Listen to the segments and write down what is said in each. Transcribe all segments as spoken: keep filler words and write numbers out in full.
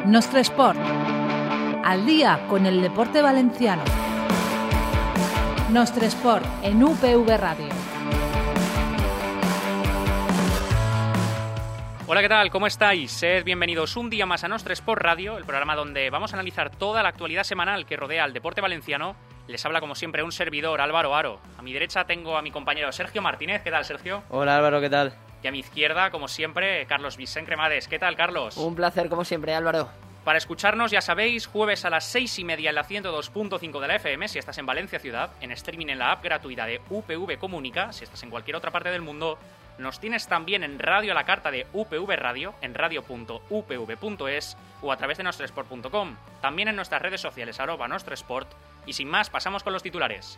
Nostre Esport. Al día con el deporte valenciano. Nostre Esport en U P V Radio. Hola, ¿qué tal? ¿Cómo estáis? Sed bienvenidos un día más a Nostre Esport Radio, el programa donde vamos a analizar toda la actualidad semanal que rodea al deporte valenciano. Les habla, como siempre, un servidor, Álvaro Aro. A mi derecha tengo a mi compañero Sergio Martínez. ¿Qué tal, Sergio? Hola, Álvaro, ¿qué tal? Y a mi izquierda, como siempre, Carlos Vicent Cremades. ¿Qué tal, Carlos? Un placer, como siempre, Álvaro. Para escucharnos, ya sabéis, jueves a las seis y media en la ciento dos punto cinco de la F M, si estás en Valencia Ciudad, en streaming en la app gratuita de U P V Comunica, si estás en cualquier otra parte del mundo. Nos tienes también en radio a la carta de U P V Radio, en radio punto u p v punto es o a través de nostresport punto com. También en nuestras redes sociales, arroba nostresport. Y sin más, pasamos con los titulares.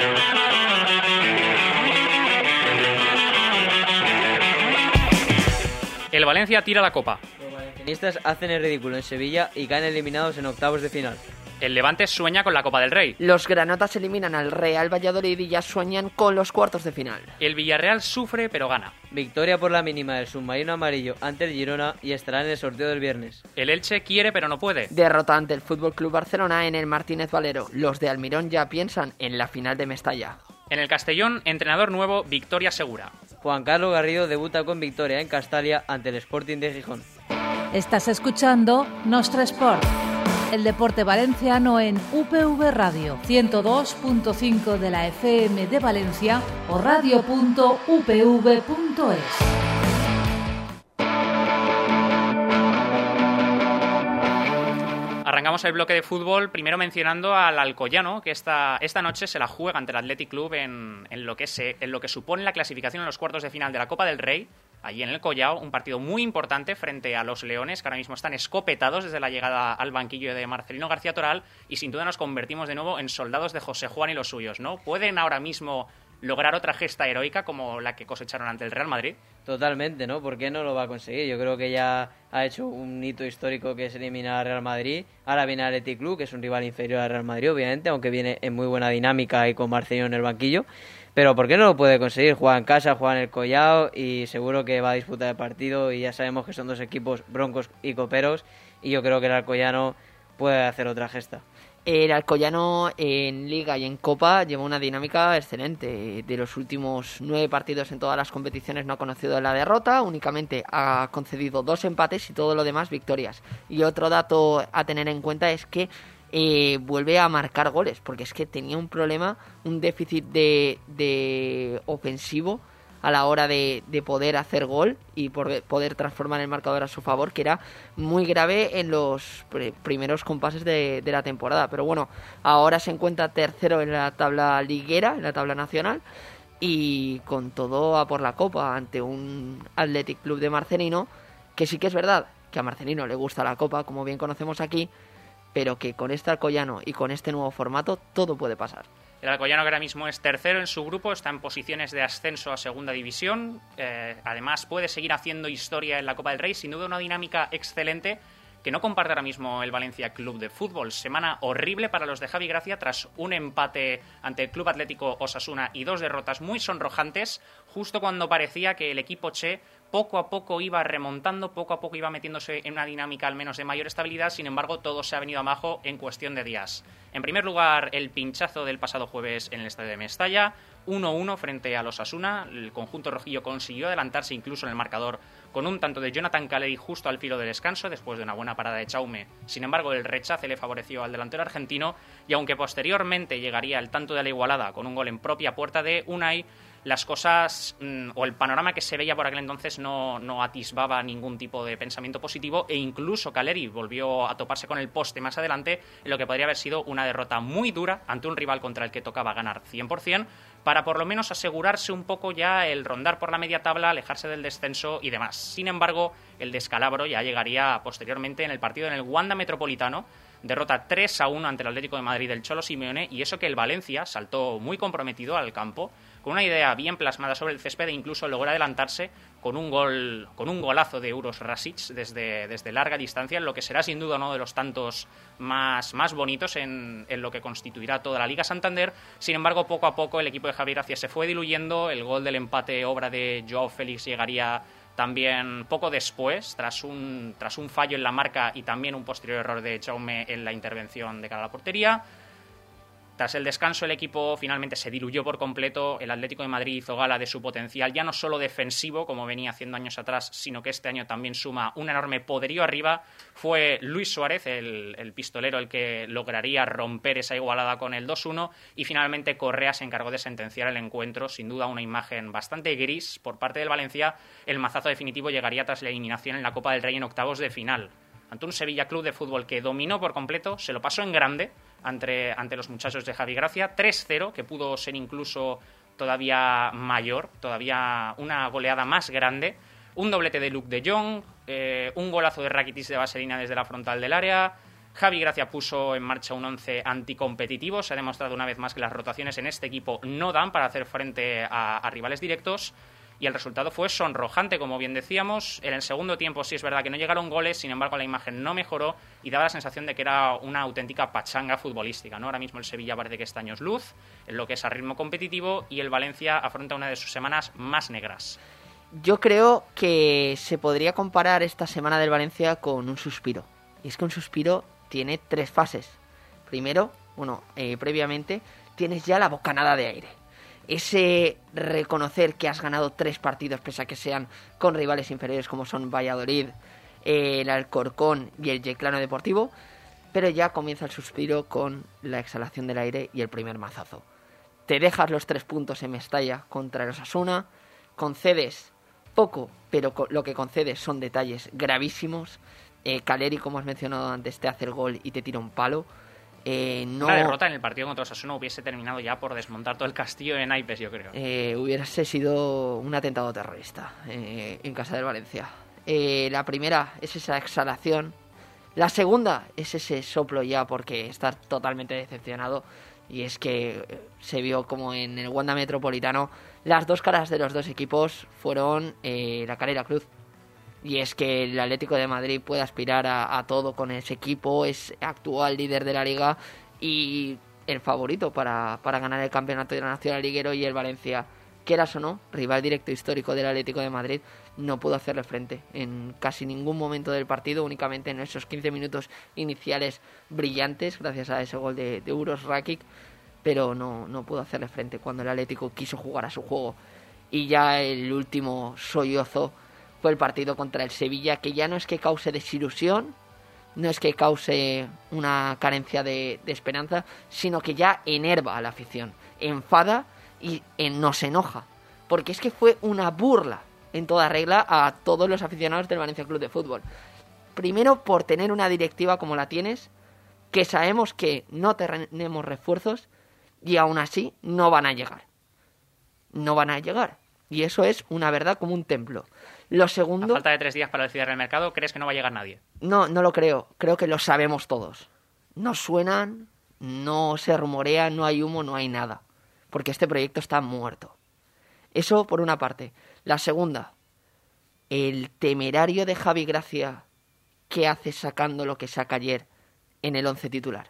El Valencia tira la copa. Los valencianistas hacen el ridículo en Sevilla y caen eliminados en octavos de final. El Levante sueña con la Copa del Rey. Los granotas eliminan al Real Valladolid y ya sueñan con los cuartos de final. El Villarreal sufre pero gana. Victoria por la mínima del submarino amarillo ante el Girona y estará en el sorteo del viernes. El Elche quiere pero no puede. Derrota ante el F C Barcelona en el Martínez Valero. Los de Almirón ya piensan en la final de Mestalla. En el Castellón, entrenador nuevo, victoria segura. Juan Carlos Garrido debuta con victoria en Castalia ante el Sporting de Gijón. Estás escuchando Nostre Esport, el deporte valenciano en U P V Radio, ciento dos punto cinco de la F M de Valencia o radio punto u p v punto es. Arrancamos el bloque de fútbol primero mencionando al Alcoyano, que esta, esta noche se la juega ante el Athletic Club en, en, lo que se, en lo que supone la clasificación en los cuartos de final de la Copa del Rey. Allí en el Collao, un partido muy importante frente a los Leones, que ahora mismo están escopetados desde la llegada al banquillo de Marcelino García Toral, y sin duda nos convertimos de nuevo en soldados de José Juan y los suyos, ¿no? ¿Pueden ahora mismo lograr otra gesta heroica como la que cosecharon ante el Real Madrid? Totalmente, ¿no? ¿Por qué no lo va a conseguir? Yo creo que ya ha hecho un hito histórico que es eliminar al Real Madrid. Ahora viene el Athletic Club, que es un rival inferior al Real Madrid, obviamente, aunque viene en muy buena dinámica y con Marcelino en el banquillo. Pero ¿por qué no lo puede conseguir? Juega en casa, juega en el Collao y seguro que va a disputar el partido, y ya sabemos que son dos equipos broncos y coperos, y yo creo que el Alcoyano puede hacer otra gesta. El Alcoyano en Liga y en Copa lleva una dinámica excelente. De los últimos nueve partidos en todas las competiciones no ha conocido la derrota, únicamente ha concedido dos empates y todo lo demás victorias. Y otro dato a tener en cuenta es que eh, vuelve a marcar goles, porque es que tenía un problema, un déficit de, de ofensivo a la hora de, de poder hacer gol y por poder transformar el marcador a su favor, que era muy grave en los pr- primeros compases de, de la temporada. Pero bueno, ahora se encuentra tercero en la tabla liguera, en la tabla nacional, y con todo a por la Copa ante un Athletic Club de Marcelino, que sí que es verdad que a Marcelino le gusta la Copa, como bien conocemos aquí, pero que con este Alcoyano y con este nuevo formato todo puede pasar. El Alcoyano, que ahora mismo es tercero en su grupo, está en posiciones de ascenso a segunda división. Eh, además, puede seguir haciendo historia en la Copa del Rey. Sin duda, una dinámica excelente que no comparte ahora mismo el Valencia Club de Fútbol. Semana horrible para los de Javi Gracia tras un empate ante el Club Atlético Osasuna y dos derrotas muy sonrojantes, justo cuando parecía que el equipo Che poco a poco iba remontando, poco a poco iba metiéndose en una dinámica al menos de mayor estabilidad. Sin embargo, todo se ha venido abajo en cuestión de días. En primer lugar, el pinchazo del pasado jueves en el estadio de Mestalla, uno uno frente a los Osasuna. El conjunto rojillo consiguió adelantarse incluso en el marcador con un tanto de Jonathan Caleri justo al filo del descanso, después de una buena parada de Chaume. Sin embargo, el rechace le favoreció al delantero argentino, y aunque posteriormente llegaría el tanto de la igualada con un gol en propia puerta de Unai, las cosas mmm, o el panorama que se veía por aquel entonces no, no atisbaba ningún tipo de pensamiento positivo, e incluso Caleri volvió a toparse con el poste más adelante en lo que podría haber sido una derrota muy dura ante un rival contra el que tocaba ganar cien por ciento, para por lo menos asegurarse un poco ya el rondar por la media tabla, alejarse del descenso y demás. Sin embargo, el descalabro ya llegaría posteriormente en el partido en el Wanda Metropolitano. Derrota tres a uno ante el Atlético de Madrid del Cholo Simeone, y eso que el Valencia saltó muy comprometido al campo, con una idea bien plasmada sobre el césped, e incluso logró adelantarse con un gol, con un golazo de Uros Rasic desde, desde larga distancia, en lo que será sin duda uno de los tantos más, más bonitos en, en lo que constituirá toda la Liga Santander. Sin embargo, poco a poco el equipo de Javier Gracia se fue diluyendo. El gol del empate, obra de Joao Félix, llegaría También poco después, tras un, tras un fallo en la marca y también un posterior error de Jaume en la intervención de cara a la portería. Tras el descanso, el equipo finalmente se diluyó por completo. El Atlético de Madrid hizo gala de su potencial, ya no solo defensivo, como venía haciendo años atrás, sino que este año también suma un enorme poderío arriba. Fue Luis Suárez, el, el pistolero, el que lograría romper esa igualada con el dos uno. Y finalmente Correa se encargó de sentenciar el encuentro. Sin duda una imagen bastante gris por parte del Valencia. El mazazo definitivo llegaría tras la eliminación en la Copa del Rey en octavos de final. Ante un Sevilla Club de Fútbol que dominó por completo, se lo pasó en grande ante, ante los muchachos de Javi Gracia, tres cero, que pudo ser incluso todavía mayor, todavía una goleada más grande, un doblete de Luuk de Jong, eh, un golazo de Rakitic de vaselina desde la frontal del área. Javi Gracia puso en marcha un once anticompetitivo. Se ha demostrado una vez más que las rotaciones en este equipo no dan para hacer frente a, a rivales directos. Y el resultado fue sonrojante, como bien decíamos. En el segundo tiempo sí es verdad que no llegaron goles, sin embargo la imagen no mejoró y daba la sensación de que era una auténtica pachanga futbolística, ¿no? Ahora mismo el Sevilla parece que está años luz en lo que es a ritmo competitivo y el Valencia afronta una de sus semanas más negras. Yo creo que se podría comparar esta semana del Valencia con un suspiro. Y es que un suspiro tiene tres fases. Primero, bueno, eh, previamente, tienes ya la bocanada de aire. Ese reconocer que has ganado tres partidos pese a que sean con rivales inferiores como son Valladolid, eh, el Alcorcón y el Yeclano Deportivo, pero ya comienza el suspiro con la exhalación del aire y el primer mazazo. Te dejas los tres puntos en Mestalla contra el Osasuna, concedes poco, pero lo que concedes son detalles gravísimos. eh, Caleri, como has mencionado antes, te hace el gol y te tira un palo. Eh, no, Una derrota en el partido contra Osasuna hubiese terminado ya por desmontar todo el castillo de naipes, yo creo. Eh, hubiese sido un atentado terrorista eh, en casa del Valencia. Eh, la primera es esa exhalación. La segunda es ese soplo ya porque estás totalmente decepcionado. Y es que se vio como en el Wanda Metropolitano las dos caras de los dos equipos fueron eh, la cara y la cruz. Y es que el Atlético de Madrid puede aspirar a, a todo con ese equipo, es actual líder de la Liga y el favorito para, para ganar el campeonato nacional liguero, y el Valencia, quieras o no, rival directo histórico del Atlético de Madrid, no pudo hacerle frente en casi ningún momento del partido, únicamente en esos quince minutos iniciales brillantes, gracias a ese gol de, de Uros Rakic, pero no, no pudo hacerle frente cuando el Atlético quiso jugar a su juego. Y ya el último sollozo fue el partido contra el Sevilla, que ya no es que cause desilusión, no es que cause una carencia de, de esperanza, sino que ya enerva a la afición, enfada y en, nos enoja, porque es que fue una burla en toda regla a todos los aficionados del Valencia Club de Fútbol. Primero, por tener una directiva como la tienes, que sabemos que no tenemos refuerzos y aún así no van a llegar. No van a llegar. Y eso es una verdad como un templo. Lo segundo... A falta de tres días para el cierre del mercado, ¿crees que no va a llegar nadie? No, no lo creo. Creo que lo sabemos todos. No suenan, no se rumorea, no hay humo, no hay nada. Porque este proyecto está muerto. Eso por una parte. La segunda, el temerario de Javi Gracia que hace sacando lo que saca ayer en el once titular.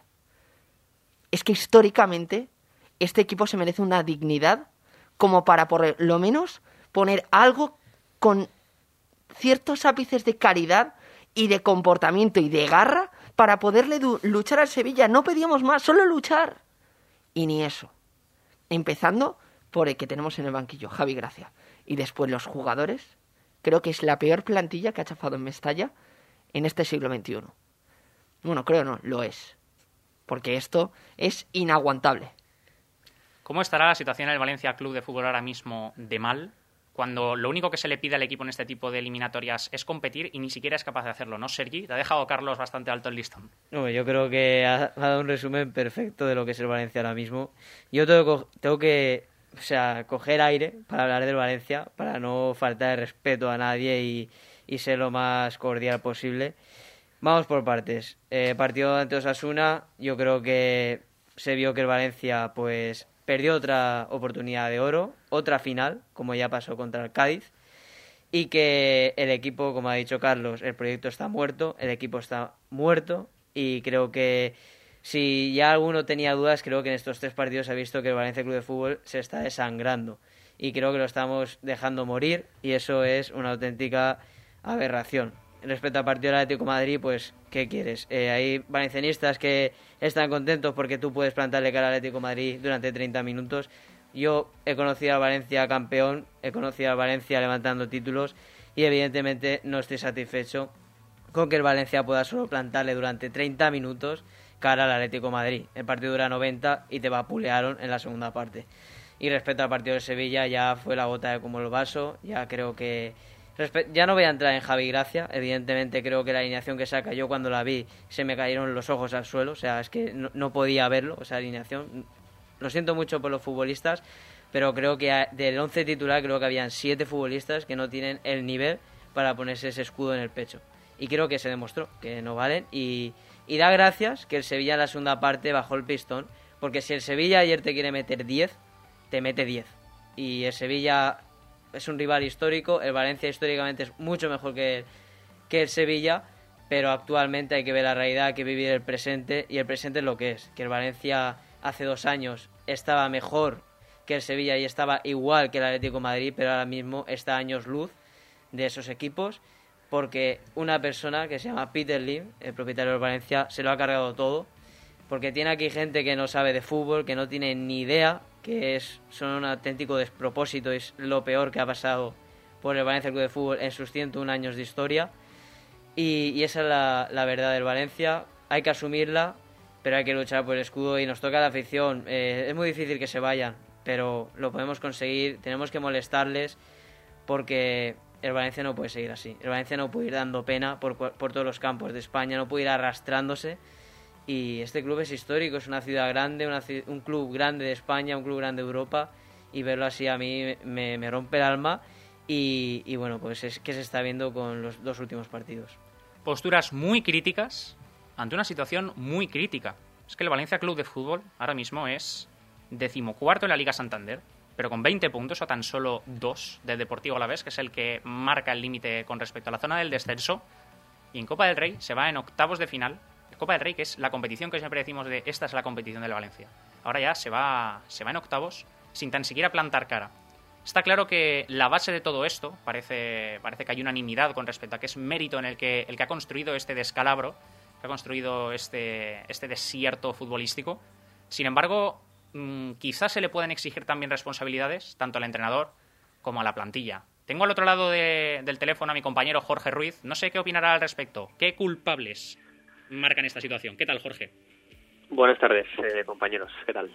Es que históricamente este equipo se merece una dignidad como para por lo menos poner algo con ciertos ápices de caridad y de comportamiento y de garra para poderle du- luchar al Sevilla. No pedíamos más, solo luchar. Y ni eso. Empezando por el que tenemos en el banquillo, Javi Gracia. Y después los jugadores. Creo que es la peor plantilla que ha chafado en Mestalla en este siglo veintiuno. Bueno, creo no, lo es. Porque esto es inaguantable. ¿Cómo estará la situación en el Valencia Club de Fútbol ahora mismo de mal, cuando lo único que se le pide al equipo en este tipo de eliminatorias es competir y ni siquiera es capaz de hacerlo, ¿no, Sergi? Te ha dejado Carlos bastante alto el listón. No, yo creo que ha, ha dado un resumen perfecto de lo que es el Valencia ahora mismo. Yo tengo, tengo que o sea, coger aire para hablar del Valencia, para no faltar el respeto a nadie y, y ser lo más cordial posible. Vamos por partes. Eh, partido ante Osasuna, yo creo que se vio que el Valencia pues perdió otra oportunidad de oro, otra final, como ya pasó contra el Cádiz, y que el equipo, como ha dicho Carlos, el proyecto está muerto, el equipo está muerto, y creo que si ya alguno tenía dudas, creo que en estos tres partidos se ha visto que el Valencia Club de Fútbol se está desangrando. y creo que lo estamos dejando morir y eso es una auténtica aberración. Respecto al partido del Atlético de Madrid, pues, ¿qué quieres? Eh, hay valencianistas que están contentos porque tú puedes plantarle cara al Atlético de Madrid durante treinta minutos. Yo he conocido al Valencia campeón, he conocido al Valencia levantando títulos y evidentemente no estoy satisfecho con que el Valencia pueda solo plantarle durante treinta minutos cara al Atlético de Madrid. El partido dura noventa y te vapulearon en la segunda parte. Y respecto al partido de Sevilla, ya fue la gota de como el vaso. Ya creo que... Ya no voy a entrar en Javi Gracia. Evidentemente creo que la alineación que saca, yo cuando la vi se me cayeron los ojos al suelo. O sea, es que no, no podía verlo, esa alineación. Lo siento mucho por los futbolistas, pero creo que del once titular creo que habían siete futbolistas que no tienen el nivel para ponerse ese escudo en el pecho. Y creo que se demostró que no valen. Y, y da gracias que el Sevilla en la segunda parte bajó el pistón, porque si el Sevilla ayer te quiere meter diez, te mete diez. Y el Sevilla es un rival histórico, el Valencia históricamente es mucho mejor que el, que el Sevilla, pero actualmente hay que ver la realidad, hay que vivir el presente, y el presente es lo que es, que el Valencia hace dos años estaba mejor que el Sevilla y estaba igual que el Atlético de Madrid, pero ahora mismo está a años luz de esos equipos, porque una persona que se llama Peter Lim, el propietario del Valencia, se lo ha cargado todo, porque tiene aquí gente que no sabe de fútbol, que no tiene ni idea, que es, son un auténtico despropósito, es lo peor que ha pasado por el Valencia Club de Fútbol en sus ciento un años de historia, y, y esa es la, la verdad del Valencia. Hay que asumirla, pero hay que luchar por el escudo y nos toca la afición. Eh, es muy difícil que se vayan, pero lo podemos conseguir, tenemos que molestarles, porque el Valencia no puede seguir así, el Valencia no puede ir dando pena por, por todos los campos de España, no puede ir arrastrándose. Y este club es histórico, es una ciudad grande, una, un club grande de España, un club grande de Europa, y verlo así a mí me, me rompe el alma. Y, y bueno, pues es que se está viendo con los dos últimos partidos. Posturas muy críticas ante una situación muy crítica. Es que el Valencia Club de Fútbol ahora mismo es decimocuarto en la Liga Santander, pero con veinte puntos o tan solo dos del Deportivo Alavés, que es el que marca el límite con respecto a la zona del descenso. Y en Copa del Rey se va en octavos de final. Copa del Rey, que es la competición que siempre decimos de esta es la competición del Valencia. Ahora ya se va, se va en octavos sin tan siquiera plantar cara. Está claro que la base de todo esto, parece, parece que hay unanimidad con respecto a que es mérito en el que, el que ha construido este descalabro, que ha construido este, este desierto futbolístico. Sin embargo, mmm, quizás se le pueden exigir también responsabilidades, tanto al entrenador como a la plantilla. Tengo al otro lado de, del teléfono a mi compañero Jorge Ruiz. No sé qué opinará al respecto. ¿Qué culpables marcan esta situación? ¿Qué tal, Jorge? Buenas tardes, eh, compañeros. ¿Qué tal?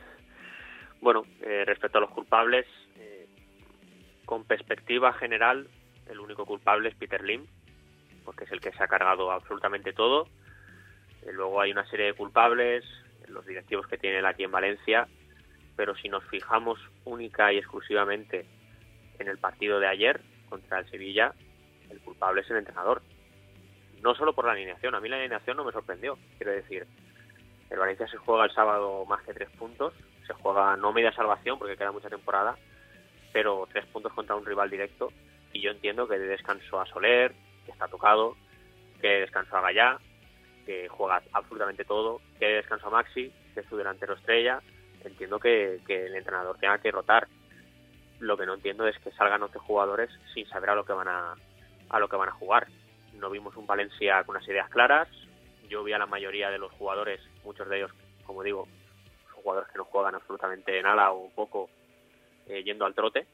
Bueno, eh, respecto a los culpables, eh, con perspectiva general, el único culpable es Peter Lim, porque es el que se ha cargado absolutamente todo. Eh, luego hay una serie de culpables, los directivos que tiene él aquí en Valencia, pero si nos fijamos única y exclusivamente en el partido de ayer contra el Sevilla, el culpable es el entrenador. No solo por la alineación, a mí la alineación no me sorprendió. Quiero decir, el Valencia se juega el sábado más que tres puntos, se juega no media salvación porque queda mucha temporada, pero tres puntos contra un rival directo, y yo entiendo que de descanso a Soler, que está tocado, que de descanso a Gallá, que juega absolutamente todo, que de descanso a Maxi, que es su delantero estrella. Entiendo que, que el entrenador tenga que rotar. Lo que no entiendo es que salgan once jugadores sin saber a lo que van a, a lo que van a jugar. No vimos un Valencia con unas ideas claras. Yo vi a la mayoría de los jugadores, muchos de ellos, como digo, son jugadores que no juegan absolutamente nada o poco, eh, yendo al trote,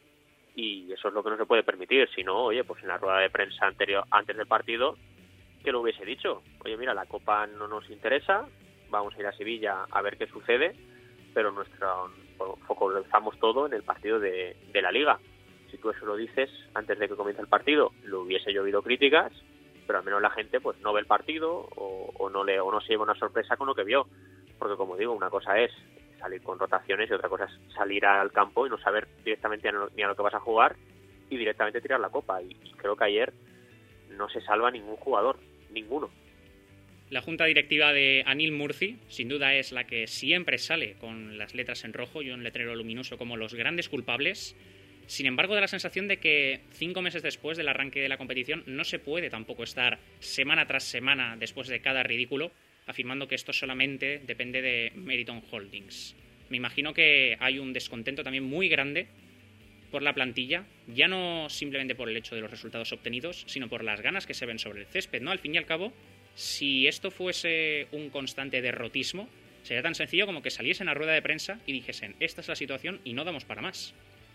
y eso es lo que no se puede permitir. Si no, oye, pues en la rueda de prensa anterior, antes del partido, que lo hubiese dicho. Oye, mira, la Copa no nos interesa, vamos a ir a Sevilla a ver qué sucede, pero nuestro focalizamos todo en el partido de, de la Liga. Si tú eso lo dices antes de que comience el partido, lo hubiese llovido críticas, pero al menos la gente pues no ve el partido o, o no le o no se lleva una sorpresa con lo que vio, porque como digo, una cosa es salir con rotaciones y otra cosa es salir al campo y no saber directamente ni a lo que vas a jugar y directamente tirar la copa, y, y creo que ayer no se salva ningún jugador, ninguno. La junta directiva de Anil Murci, sin duda, es la que siempre sale con las letras en rojo y un letrero luminoso como los grandes culpables. Sin embargo, da la sensación de que cinco meses después del arranque de la competición no se puede tampoco estar semana tras semana después de cada ridículo afirmando que esto solamente depende de Meriton Holdings. Me imagino que hay un descontento también muy grande por la plantilla, ya no simplemente por el hecho de los resultados obtenidos, sino por las ganas que se ven sobre el césped, ¿no? Al fin y al cabo, si esto fuese un constante derrotismo, sería tan sencillo como que saliesen a rueda de prensa y dijesen, esta es la situación y no damos para más.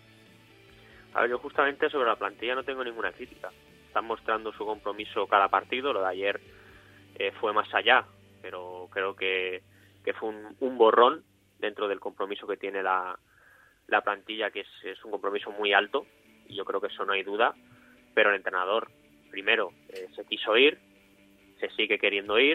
A ver, yo justamente sobre la plantilla no tengo ninguna crítica. Están mostrando su compromiso cada partido. Lo de ayer eh, fue más allá, pero creo que, que fue un, un borrón dentro del compromiso que tiene la, la plantilla, que es, es un compromiso muy alto, y yo creo que eso no hay duda. Pero el entrenador, primero, eh, se quiso ir, se sigue queriendo ir,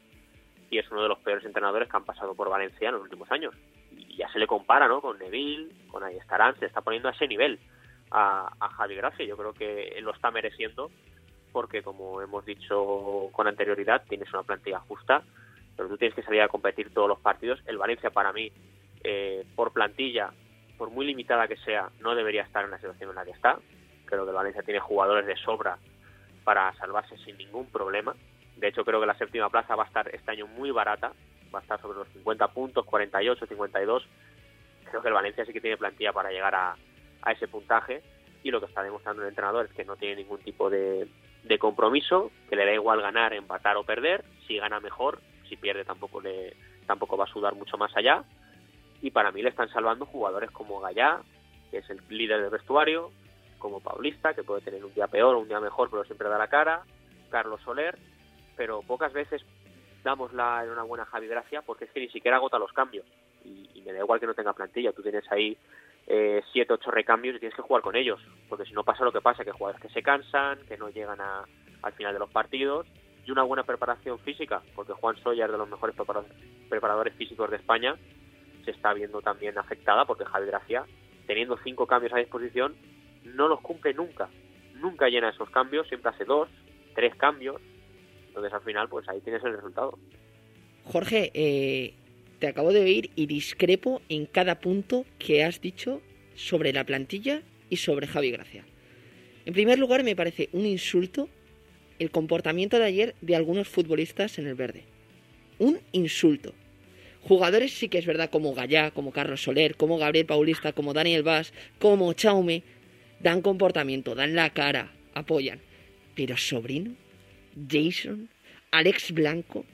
y es uno de los peores entrenadores que han pasado por Valencia en los últimos años. Y ya se le compara, ¿no?, con Neville, con Ayestarán, se está poniendo a ese nivel a, a Javi Gracia. Yo creo que lo está mereciendo, porque como hemos dicho con anterioridad, tienes una plantilla justa, pero tú tienes que salir a competir todos los partidos. El Valencia, para mí, eh, por plantilla, por muy limitada que sea, no debería estar en la situación en la que está. Creo que el Valencia tiene jugadores de sobra para salvarse sin ningún problema. De hecho, creo que la séptima plaza va a estar este año muy barata, va a estar sobre los cincuenta puntos, cuarenta y ocho, cincuenta y dos. Creo que el Valencia sí que tiene plantilla para llegar a, a ese puntaje, y lo que está demostrando el entrenador es que no tiene ningún tipo de, de compromiso, que le da igual ganar, empatar o perder. Si gana, mejor; si pierde, tampoco le tampoco va a sudar mucho más allá. Y para mí le están salvando jugadores como Gallá, que es el líder del vestuario, como Paulista, que puede tener un día peor o un día mejor, pero siempre da la cara, Carlos Soler, pero pocas veces damos la enhorabuena a Javi Gracia, porque es que ni siquiera agota los cambios, y, y me da igual que no tenga plantilla. Tú tienes ahí eh, siete, ocho recambios y tienes que jugar con ellos, porque si no pasa lo que pasa, que jugadores que se cansan, que no llegan a, al final de los partidos, y una buena preparación física, porque Juan Soller, de los mejores preparadores físicos de España, se está viendo también afectada, porque Javi Gracia, teniendo cinco cambios a disposición, no los cumple nunca, nunca llena esos cambios, siempre hace dos, tres cambios. Entonces al final, pues ahí tienes el resultado. Jorge, eh, te acabo de oír y discrepo en cada punto que has dicho sobre la plantilla y sobre Javi Gracia. En primer lugar, me parece un insulto el comportamiento de ayer de algunos futbolistas en el verde. Un insulto. Jugadores sí que es verdad, como Gallá, como Carlos Soler, como Gabriel Paulista, como Daniel Vaz, como Chaume, dan comportamiento, dan la cara, apoyan. Pero Sobrino, Jason, Alex Blanco,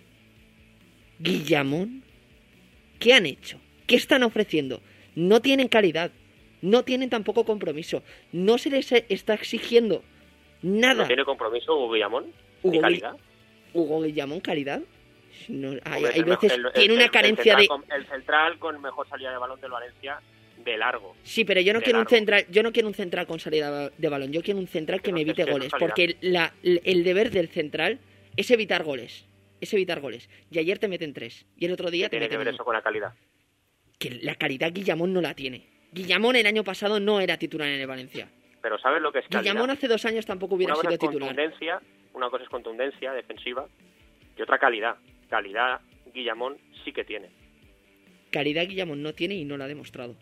Guillamón, ¿qué han hecho? ¿Qué están ofreciendo? No tienen calidad, no tienen tampoco compromiso, no se les está exigiendo nada. ¿No tiene compromiso Hugo Guillamón? Hugo, ¿Ni calidad? Hugo Guillamón, ¿calidad? No, hay, Hombre, hay veces el, el, tiene una el, carencia el de... con, el central con mejor salida de balón del Valencia de largo. Sí, pero yo no de quiero largo. un central, yo no quiero un central con salida de balón, yo quiero un central que, que me evite no goles, porque la, el deber del central es evitar goles, es evitar goles. Y ayer te meten tres, y el otro día te tiene meten que ver uno. eso con la calidad. Que la calidad Guillamón no la tiene. Guillamón el año pasado no era titular en el Valencia. Pero ¿sabes lo que es calidad? Guillamón hace dos años tampoco hubiera una sido cosa es titular. Contundencia, una cosa es contundencia defensiva y otra calidad. Calidad Guillamón sí que tiene. Calidad Guillamón no tiene y no la ha demostrado.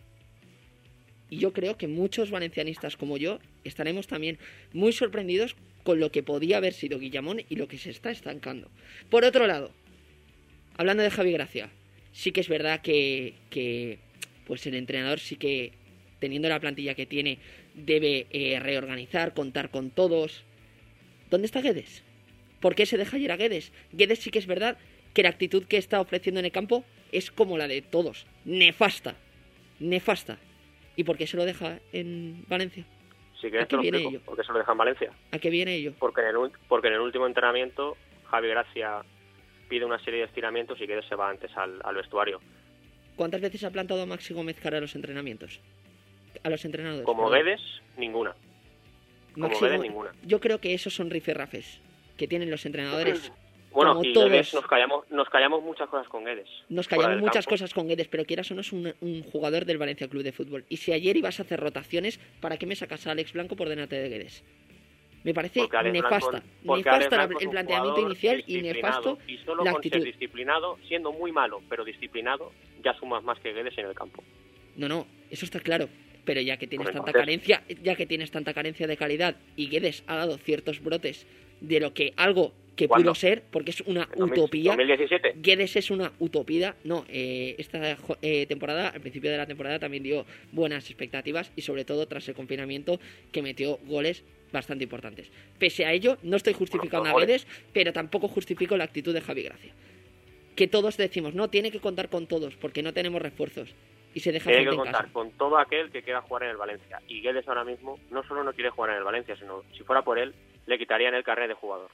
Y yo creo que muchos valencianistas como yo estaremos también muy sorprendidos con lo que podía haber sido Guillamón y lo que se está estancando. Por otro lado, hablando de Javi Gracia, sí que es verdad que, que pues el entrenador sí que, teniendo la plantilla que tiene, debe eh, reorganizar, contar con todos. ¿Dónde está Guedes? ¿Por qué se deja ir a Guedes? Guedes sí que es verdad que la actitud que está ofreciendo en el campo es como la de todos, nefasta, nefasta. ¿Y por qué se lo deja en Valencia? Sí que ¿A qué te lo viene explico. ello? ¿Por qué se lo deja en Valencia? ¿A qué viene ello? Porque en el, porque en el último entrenamiento Javi Gracia pide una serie de estiramientos y Guedes se va antes al, al vestuario. ¿Cuántas veces ha plantado a Maxi Gómez cara a los entrenamientos? A los entrenadores. Como perdón. Guedes, ninguna. Como Maxi Guedes, Gó- ninguna. Yo creo que esos son rifirrafes que tienen los entrenadores. Bueno, como y todos. Guedes nos callamos, nos callamos muchas cosas con Guedes. Nos fuera callamos del muchas campo. cosas con Guedes, pero quieras o no es un, un jugador del Valencia Club de Fútbol. Y si ayer ibas a hacer rotaciones, ¿para qué me sacas a Alex Blanco por delante de Guedes? Me parece Porque Alex nefasta. Blanco- porque Alex Nefasta la- Blanco es el un planteamiento jugador inicial y disciplinado, nefasto y solo la con ser actitud. disciplinado, siendo muy malo, pero disciplinado, ya sumas más que Guedes en el campo. No, no, eso está claro. Pero ya que tienes Pues tanta entonces- carencia, ya que tienes tanta carencia de calidad y Guedes ha dado ciertos brotes de lo que algo que ¿Cuándo? pudo ser, porque es una ¿En utopía. dos mil diecisiete? Guedes es una utopía. No, eh, esta eh, temporada, al principio de la temporada, también dio buenas expectativas y sobre todo tras el confinamiento, que metió goles bastante importantes. Pese a ello, no estoy justificando Bueno, a Guedes, pero tampoco justifico la actitud de Javi Gracia. Que todos decimos, no, tiene que contar con todos, porque no tenemos refuerzos. Y se deja Tiene gente que en contar casa. con todo aquel que quiera jugar en el Valencia. Y Guedes ahora mismo no solo no quiere jugar en el Valencia, sino si fuera por él, le quitarían el carnet de jugador.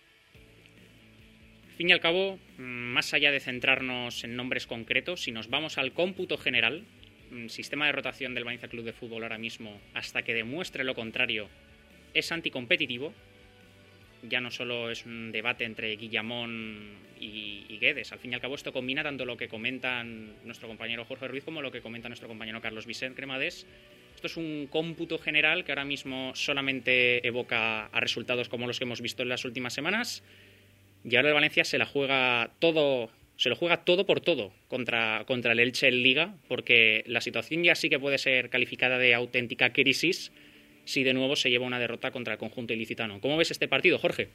Al fin y al cabo, más allá de centrarnos en nombres concretos, si nos vamos al cómputo general, el sistema de rotación del Valencia Club de Fútbol ahora mismo, hasta que demuestre lo contrario, es anticompetitivo. Ya no solo es un debate entre Guillamón y, y Guedes. Al fin y al cabo, esto combina tanto lo que comentan nuestro compañero Jorge Ruiz como lo que comenta nuestro compañero Carlos Vicent Cremades. Esto es un cómputo general que ahora mismo solamente evoca a resultados como los que hemos visto en las últimas semanas. Y ahora el Valencia se la juega todo, se lo juega todo por todo contra, contra el Elche en Liga, porque la situación ya sí que puede ser calificada de auténtica crisis si de nuevo se lleva una derrota contra el conjunto ilicitano. ¿Cómo ves este partido, Jorge?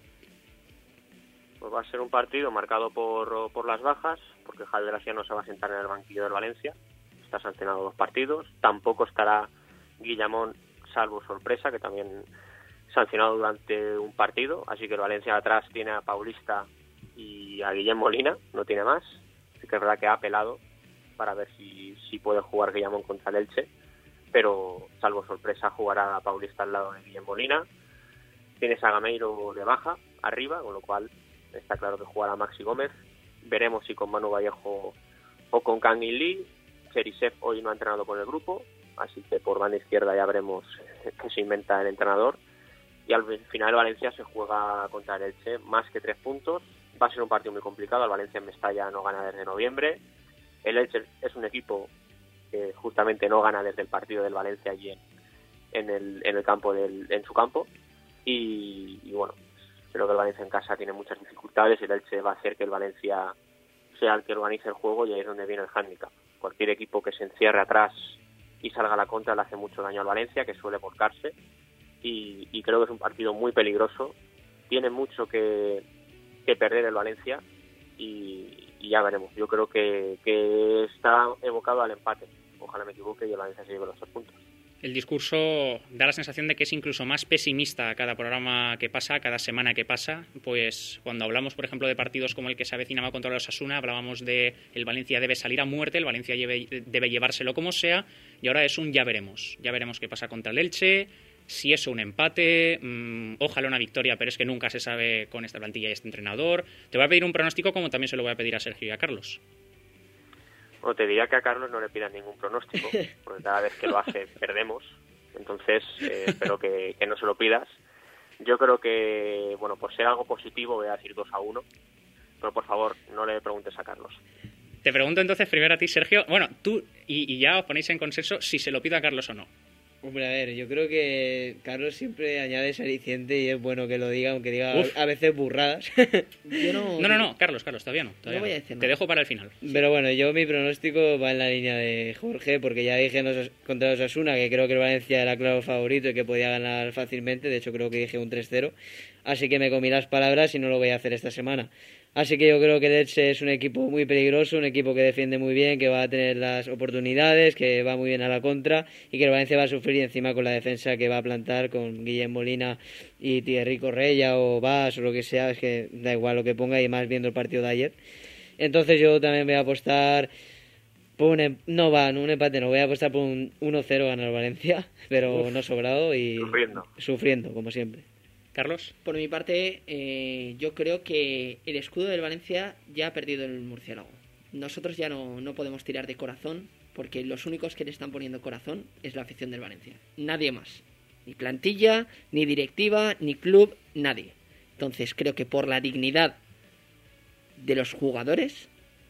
Pues va a ser un partido marcado por, por las bajas, porque Javi Gracia no se va a sentar en el banquillo del Valencia. Está sancionado dos partidos. Tampoco estará Guillamón, salvo sorpresa, que también sancionado durante un partido. Así que el Valencia atrás tiene a Paulista y a Guillem Molina, no tiene más. Así que es verdad que ha apelado para ver si, si puede jugar Guillamón contra el Elche. Pero, salvo sorpresa, jugará Paulista al lado de Guillem Molina. Tienes a Gameiro de baja, arriba, con lo cual está claro que jugará Maxi Gómez. Veremos si con Manu Vallejo o con Kangin Lee. Cherisev hoy no ha entrenado con el grupo, así que por banda izquierda ya veremos qué se inventa el entrenador. Y al final Valencia se juega contra el Elche más que tres puntos. Va a ser un partido muy complicado. El Valencia en Mestalla no gana desde noviembre. El Elche es un equipo que justamente no gana desde el partido del Valencia allí en, en el en el campo del, en su campo y, y bueno, creo que el Valencia en casa tiene muchas dificultades y el Elche va a hacer que el Valencia sea el que organice el juego, y ahí es donde viene el hándicap. Cualquier equipo que se encierre atrás y salga a la contra le hace mucho daño al Valencia, que suele volcarse, y, y creo que es un partido muy peligroso. Tiene mucho que, que perder el Valencia y, y ya veremos. Yo creo que, que está evocado al empate. Ojalá me equivoque y el Valencia se lleve los dos puntos. El discurso da la sensación de que es incluso más pesimista cada programa que pasa, cada semana que pasa. Pues cuando hablamos, por ejemplo, de partidos como el que se avecinaba contra los Osasuna, hablábamos de el Valencia debe salir a muerte, el Valencia debe, debe llevárselo como sea, y ahora es un ya veremos. Ya veremos qué pasa contra el Elche, si es un empate, mmm, ojalá una victoria, pero es que nunca se sabe con esta plantilla y este entrenador. Te voy a pedir un pronóstico, como también se lo voy a pedir a Sergio y a Carlos. Bueno, te diría que a Carlos no le pidas ningún pronóstico, porque cada vez que lo hace perdemos. Entonces, eh, espero que, que no se lo pidas. Yo creo que, bueno, por ser algo positivo voy a decir dos a uno, pero por favor, no le preguntes a Carlos. Te pregunto entonces primero a ti, Sergio. Bueno, tú y, y ya os ponéis en consenso si se lo pido a Carlos o no. Hombre, a ver, yo creo que Carlos siempre añade ese aliciente y es bueno que lo diga, aunque diga Uf. a veces burradas. Yo no, No, no, no, Carlos, Carlos, todavía no. Todavía No voy a no. decir Te nada. dejo para el final. Pero bueno, yo mi pronóstico va en la línea de Jorge, porque ya dije en Osas- contra los Osasuna que creo que el Valencia era claro favorito y que podía ganar fácilmente. De hecho, creo que dije un tres cero. Así que me comí las palabras y no lo voy a hacer esta semana. Así que yo creo que el Elche es un equipo muy peligroso, un equipo que defiende muy bien, que va a tener las oportunidades, que va muy bien a la contra y que el Valencia va a sufrir encima con la defensa que va a plantar con Guillem Molina y Thierry Correia o Bas o lo que sea. Es que da igual lo que ponga, y más viendo el partido de ayer. Entonces yo también voy a apostar por un, em- no va, no un empate, no voy a apostar por un uno cero ganar Valencia, pero Uf. no sobrado y Sufriendo. sufriendo, como siempre. Carlos. Por mi parte, eh, yo creo que el escudo del Valencia ya ha perdido el murciélago. Nosotros ya no, no podemos tirar de corazón, porque los únicos que le están poniendo corazón es la afición del Valencia. Nadie más. Ni plantilla, ni directiva, ni club, nadie. Entonces creo que por la dignidad de los jugadores,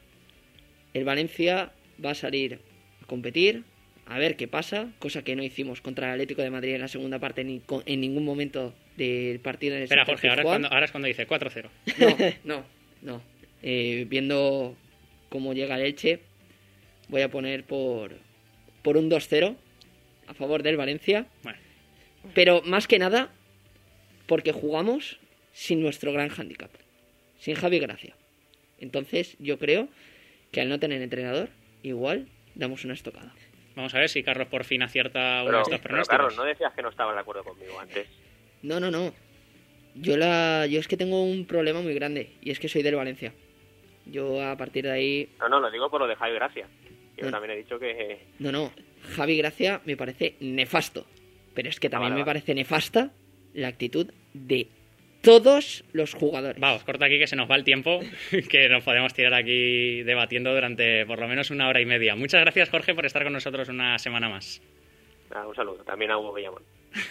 el Valencia va a salir a competir, a ver qué pasa, cosa que no hicimos contra el Atlético de Madrid en la segunda parte ni con- en ningún momento del partido. En el Espera, Sánchez Jorge, ahora es, Pizjuán. cuando, ahora es cuando dice cuatro cero. No, no, no. Eh, viendo cómo llega el Elche, voy a poner por, por un dos cero a favor del Valencia. Bueno, Pero más que nada, porque jugamos sin nuestro gran hándicap. sin Javi Gracia. Entonces yo creo que al no tener entrenador, igual damos una estocada. Vamos a ver si Carlos por fin acierta uno Pero, de estos pero pronósticos. Carlos, no decías que no estabas de acuerdo conmigo antes. No, no, no. Yo la, yo es que tengo un problema muy grande y es que soy del Valencia. Yo a partir de ahí... No, no, lo digo por lo de Javi Gracia. Yo No. también he dicho que... No, no. Javi Gracia me parece nefasto. Pero es que también vale, me vale. parece nefasta la actitud de todos los jugadores. Vamos, corta aquí que se nos va el tiempo, que nos podemos tirar aquí debatiendo durante por lo menos una hora y media. Muchas gracias, Jorge, por estar con nosotros una semana más. Ah, un saludo. También a Hugo Villamón.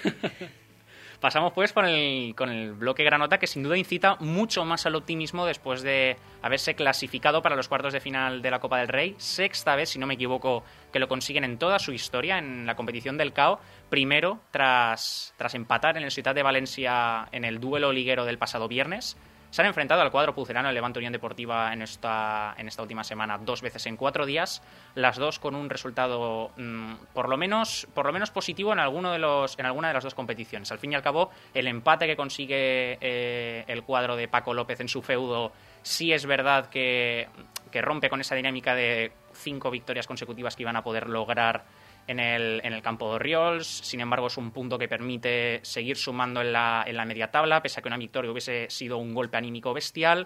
Pasamos pues con el, con el bloque Granota, que sin duda incita mucho más al optimismo después de haberse clasificado para los cuartos de final de la Copa del Rey. Sexta vez, si no me equivoco, que lo consiguen en toda su historia en la competición del C A O. Primero, tras, tras empatar en el Ciutat de Valencia en el duelo liguero del pasado viernes. Se han enfrentado al cuadro pucelano, el Levante Unión Deportiva, en esta, en esta última semana dos veces en cuatro días, las dos con un resultado mmm, por lo menos por lo menos positivo en alguno de los en alguna de las dos competiciones. Al fin y al cabo, el empate que consigue eh, el cuadro de Paco López en su feudo sí es verdad que, que rompe con esa dinámica de cinco victorias consecutivas que iban a poder lograr en el, en el campo de Orriols. Sin embargo, es un punto que permite seguir sumando en la, en la media tabla, pese a que una victoria hubiese sido un golpe anímico bestial.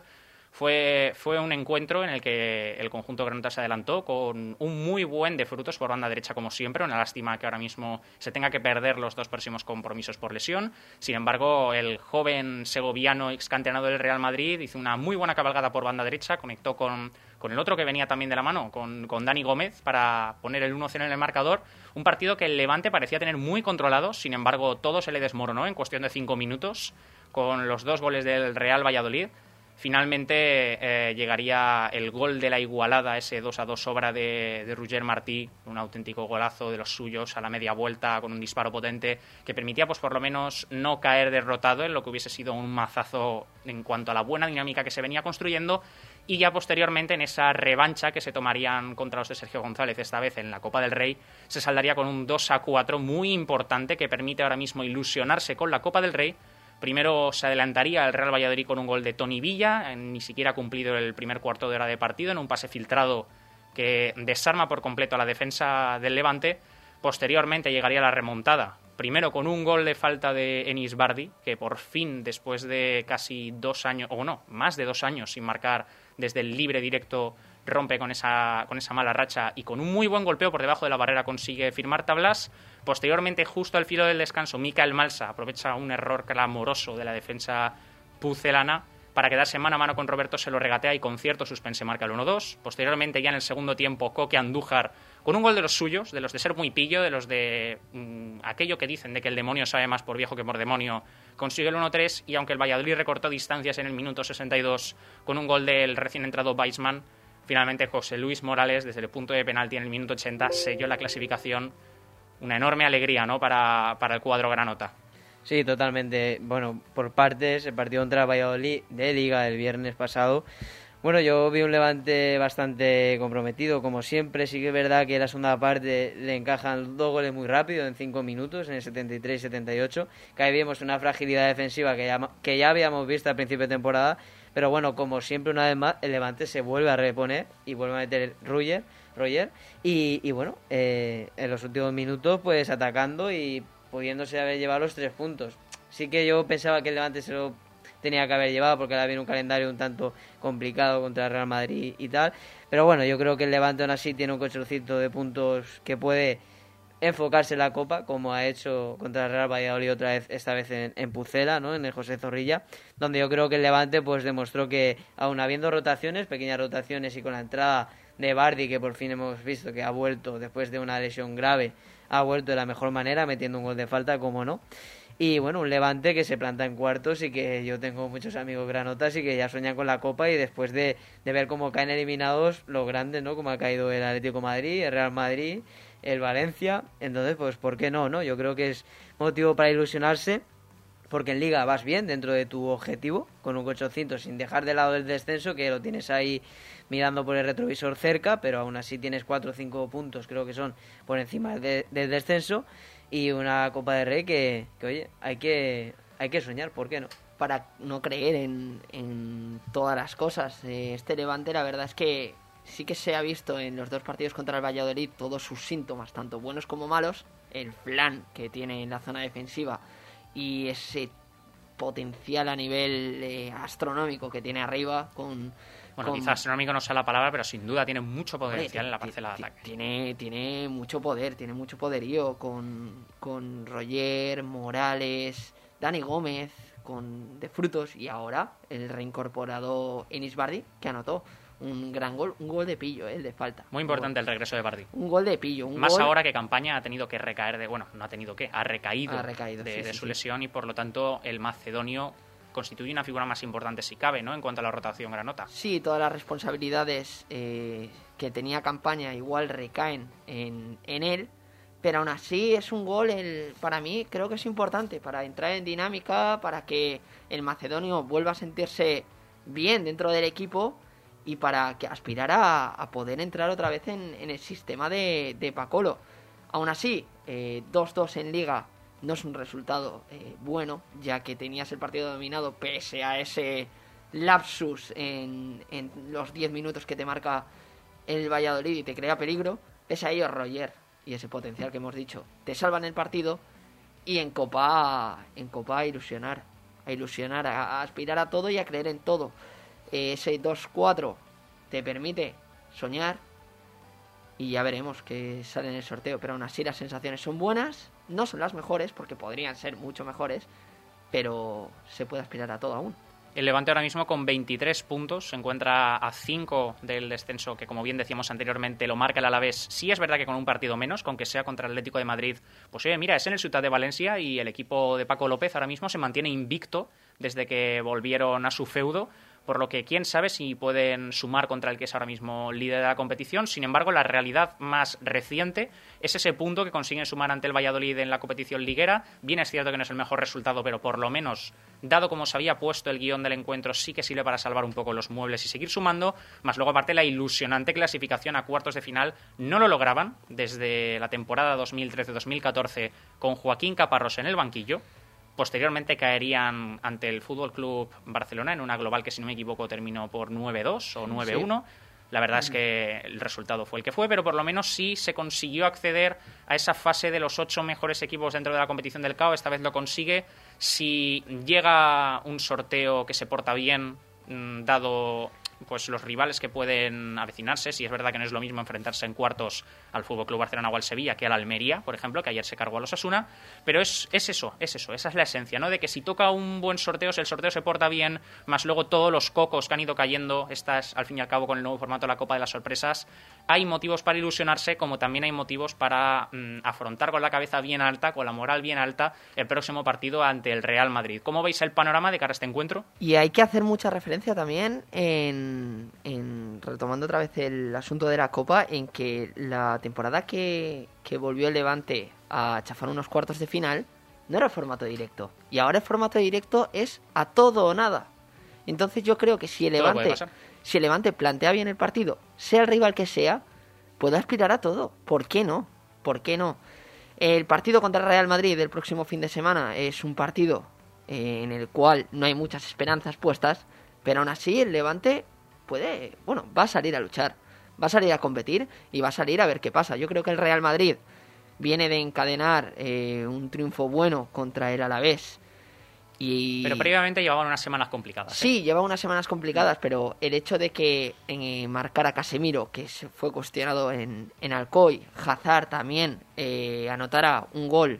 Fue, fue un encuentro en el que el conjunto granota se adelantó con un muy buen de frutos por banda derecha, como siempre. Una lástima que ahora mismo se tenga que perder los dos próximos compromisos por lesión. Sin embargo, el joven segoviano excanterano del Real Madrid hizo una muy buena cabalgada por banda derecha, conectó con, con el otro que venía también de la mano, con, con Dani Gómez, para poner el uno cero en el marcador. Un partido que el Levante parecía tener muy controlado, sin embargo, todo se le desmoronó en cuestión de cinco minutos, con los dos goles del Real Valladolid. Finalmente eh, llegaría el gol de la igualada, ese dos a dos obra de, de Roger Martí, un auténtico golazo de los suyos a la media vuelta con un disparo potente que permitía pues por lo menos no caer derrotado en lo que hubiese sido un mazazo en cuanto a la buena dinámica que se venía construyendo. Y ya posteriormente, en esa revancha que se tomarían contra los de Sergio González, esta vez en la Copa del Rey, se saldaría con un dos a cuatro muy importante que permite ahora mismo ilusionarse con la Copa del Rey. Primero se adelantaría el Real Valladolid con un gol de Toni Villa, ni siquiera ha cumplido el primer cuarto de hora de partido, en un pase filtrado que desarma por completo a la defensa del Levante. Posteriormente llegaría la remontada, primero con un gol de falta de Enis Bardi, que por fin, después de casi dos años, o no, más de dos años sin marcar desde el libre directo, rompe con esa, con esa mala racha y con un muy buen golpeo por debajo de la barrera consigue firmar tablas. Posteriormente, justo al filo del descanso, Michael Malsa aprovecha un error clamoroso de la defensa pucelana para quedarse mano a mano con Roberto, se lo regatea y con cierto suspense marca el uno dos. Posteriormente, ya en el segundo tiempo, Coque Andújar con un gol de los suyos, de los de ser muy pillo, de los de mmm, aquello que dicen de que el demonio sabe más por viejo que por demonio, consigue el uno tres, y aunque el Valladolid recortó distancias en el minuto sesenta y dos con un gol del recién entrado Weissman, finalmente José Luis Morales, desde el punto de penalti en el minuto ochenta, selló la clasificación. Una enorme alegría, ¿no?, para, para el cuadro granota. Sí, totalmente. Bueno, por partes, el partido contra Valladolid de Liga el viernes pasado. Bueno, yo vi un Levante bastante comprometido, como siempre. Sí que es verdad que en la segunda parte le encajan dos goles muy rápido, en cinco minutos, en el setenta y tres y setenta y ocho. Que ahí vimos una fragilidad defensiva que ya, que ya habíamos visto al principio de temporada. Pero bueno, como siempre, una vez más, el Levante se vuelve a reponer y vuelve a meter Roger. Roger y, y bueno, eh, en los últimos minutos, pues atacando y pudiéndose haber llevado los tres puntos. Sí que yo pensaba que el Levante se lo tenía que haber llevado porque ahora viene un calendario un tanto complicado contra el Real Madrid y tal, pero bueno, yo creo que el Levante aún así tiene un colchoncito de puntos que puede enfocarse en la Copa, como ha hecho contra el Real Valladolid otra vez, esta vez en, en Pucela, ¿no?, en el José Zorrilla, donde yo creo que el Levante pues demostró que aún habiendo rotaciones, pequeñas rotaciones, y con la entrada de Bardi, que por fin hemos visto que ha vuelto después de una lesión grave, ha vuelto de la mejor manera, metiendo un gol de falta, como no. Y bueno, un Levante que se planta en cuartos y que yo tengo muchos amigos granotas y que ya sueñan con la Copa, y después de, de ver cómo caen eliminados los grandes, ¿no?, como ha caído el Atlético de Madrid, el Real Madrid, el Valencia, entonces pues ¿por qué no, no? Yo creo que es motivo para ilusionarse, porque en Liga vas bien dentro de tu objetivo, con un colchoncito, sin dejar de lado el descenso, que lo tienes ahí mirando por el retrovisor cerca, pero aún así tienes cuatro o cinco puntos, creo que son, por encima de, del descenso, y una Copa de Rey que, que oye, hay que, hay que soñar, ¿por qué no? para no creer en, en todas las cosas. Eh, este Levante, la verdad es que sí que se ha visto en los dos partidos contra el Valladolid todos sus síntomas, tanto buenos como malos, el flan que tiene en la zona defensiva y ese potencial a nivel eh, astronómico que tiene arriba con... Bueno, con... quizás astronómico no sea la palabra, pero sin duda tiene mucho potencial Hombre, en la parcela de ataque. Tiene, tiene mucho poder, tiene mucho poderío con, con Roger, Morales, Dani Gómez, con De Frutos y ahora el reincorporado Enis Bardi, que anotó un gran gol, un gol de pillo, ¿eh? El de falta. Muy importante el regreso de Bardi. Un gol de pillo. Un Más gol... ahora que Campaña ha tenido que recaer de... Bueno, no ha tenido que, ha recaído, ha recaído de, sí, de sí, su sí. lesión y por lo tanto el macedonio constituye una figura más importante si cabe, ¿no? En cuanto a la rotación granota. Sí, todas las responsabilidades eh, que tenía Campaña igual recaen en, en él, pero aún así es un gol, el, para mí creo que es importante para entrar en dinámica, para que el macedonio vuelva a sentirse bien dentro del equipo y para que aspirara a, a poder entrar otra vez en, en el sistema de, de Pacolo. Aún así, eh, dos dos en Liga no es un resultado eh, bueno, ya que tenías el partido dominado pese a ese lapsus en, en los diez minutos que te marca el Valladolid y te crea peligro. Pese a ello, Roger y ese potencial que hemos dicho te salvan el partido y en Copa, en Copa a ilusionar, a ilusionar, a, a aspirar a todo y a creer en todo. Ese dos cuatro te permite soñar y ya veremos qué sale en el sorteo, pero aún así las sensaciones son buenas, no son las mejores porque podrían ser mucho mejores, pero se puede aspirar a todo aún. El Levante ahora mismo con veintitrés puntos se encuentra a cinco del descenso que, como bien decíamos anteriormente, lo marca el Alavés. Sí es verdad que con un partido menos, con que sea contra el Atlético de Madrid, pues oye, mira, es en el Ciutat de Valencia y el equipo de Paco López ahora mismo se mantiene invicto desde que volvieron a su feudo, por lo que quién sabe si pueden sumar contra el que es ahora mismo líder de la competición. Sin embargo, la realidad más reciente es ese punto que consiguen sumar ante el Valladolid en la competición liguera. Bien es cierto que no es el mejor resultado, pero por lo menos, dado como se había puesto el guión del encuentro, sí que sirve para salvar un poco los muebles y seguir sumando, más luego aparte la ilusionante clasificación a cuartos de final. No lo lograban desde la temporada dos mil trece dos mil catorce con Joaquín Caparrós en el banquillo. Posteriormente caerían ante el Fútbol Club Barcelona en una global que, si no me equivoco, terminó por nueve dos o nueve uno. Sí. La verdad es que el resultado fue el que fue, pero por lo menos sí se consiguió acceder a esa fase de los ocho mejores equipos dentro de la competición del C A O. Esta vez lo consigue. Si llega un sorteo que se porta bien, dado pues los rivales que pueden avecinarse, si es verdad que no es lo mismo enfrentarse en cuartos al Fútbol Club Barcelona o al Sevilla que al Almería, por ejemplo, que ayer se cargó a los Osasuna, pero es, es eso, es eso, esa es la esencia, ¿no? De que si toca un buen sorteo, si el sorteo se porta bien, más luego todos los cocos que han ido cayendo, estas al fin y al cabo con el nuevo formato de la Copa de las Sorpresas, hay motivos para ilusionarse, como también hay motivos para mmm, afrontar con la cabeza bien alta, con la moral bien alta, el próximo partido ante el Real Madrid. ¿Cómo veis el panorama de cara a este encuentro? Y hay que hacer mucha referencia también en En, retomando otra vez el asunto de la Copa, en que la temporada que, que volvió el Levante a chafar unos cuartos de final no era el formato directo, y ahora el formato directo es a todo o nada. Entonces yo creo que si el Levante si el Levante plantea bien el partido, sea el rival que sea, puede aspirar a todo. ¿Por qué no? ¿Por qué no? El partido contra el Real Madrid del próximo fin de semana es un partido eh, en el cual no hay muchas esperanzas puestas, pero aún así el Levante puede, bueno, va a salir a luchar, va a salir a competir y va a salir a ver qué pasa. Yo creo que el Real Madrid viene de encadenar eh, un triunfo bueno contra el Alavés. Y... Pero previamente llevaban unas semanas complicadas. ¿eh? Sí, llevaba unas semanas complicadas, pero el hecho de que eh, marcara Casemiro, que se fue cuestionado en, en Alcoy, Hazard también eh, anotara un gol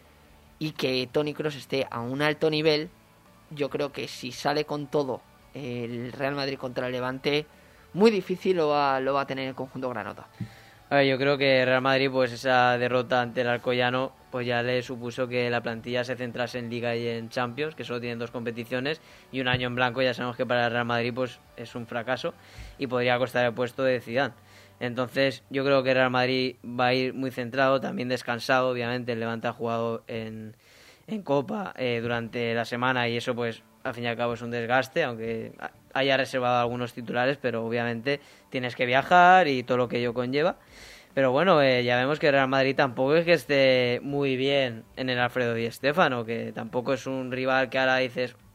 y que Toni Kroos esté a un alto nivel, yo creo que si sale con todo el Real Madrid contra el Levante, muy difícil lo va, lo va a tener el conjunto granota. A ver, yo creo que Real Madrid, pues esa derrota ante el Alcoyano, pues ya le supuso que la plantilla se centrase en Liga y en Champions, que solo tienen dos competiciones, y un año en blanco ya sabemos que para el Real Madrid pues es un fracaso y podría costar el puesto de Zidane. Entonces yo creo que el Real Madrid va a ir muy centrado, también descansado. Obviamente el Levante ha jugado en, en Copa eh, durante la semana y eso pues al fin y al cabo es un desgaste, aunque haya reservado algunos titulares, pero obviamente tienes que viajar y todo lo que ello conlleva. Pero bueno, eh, ya vemos que el Real Madrid tampoco es que esté muy bien en el Alfredo Di Stéfano, que tampoco es un rival que ahora dices,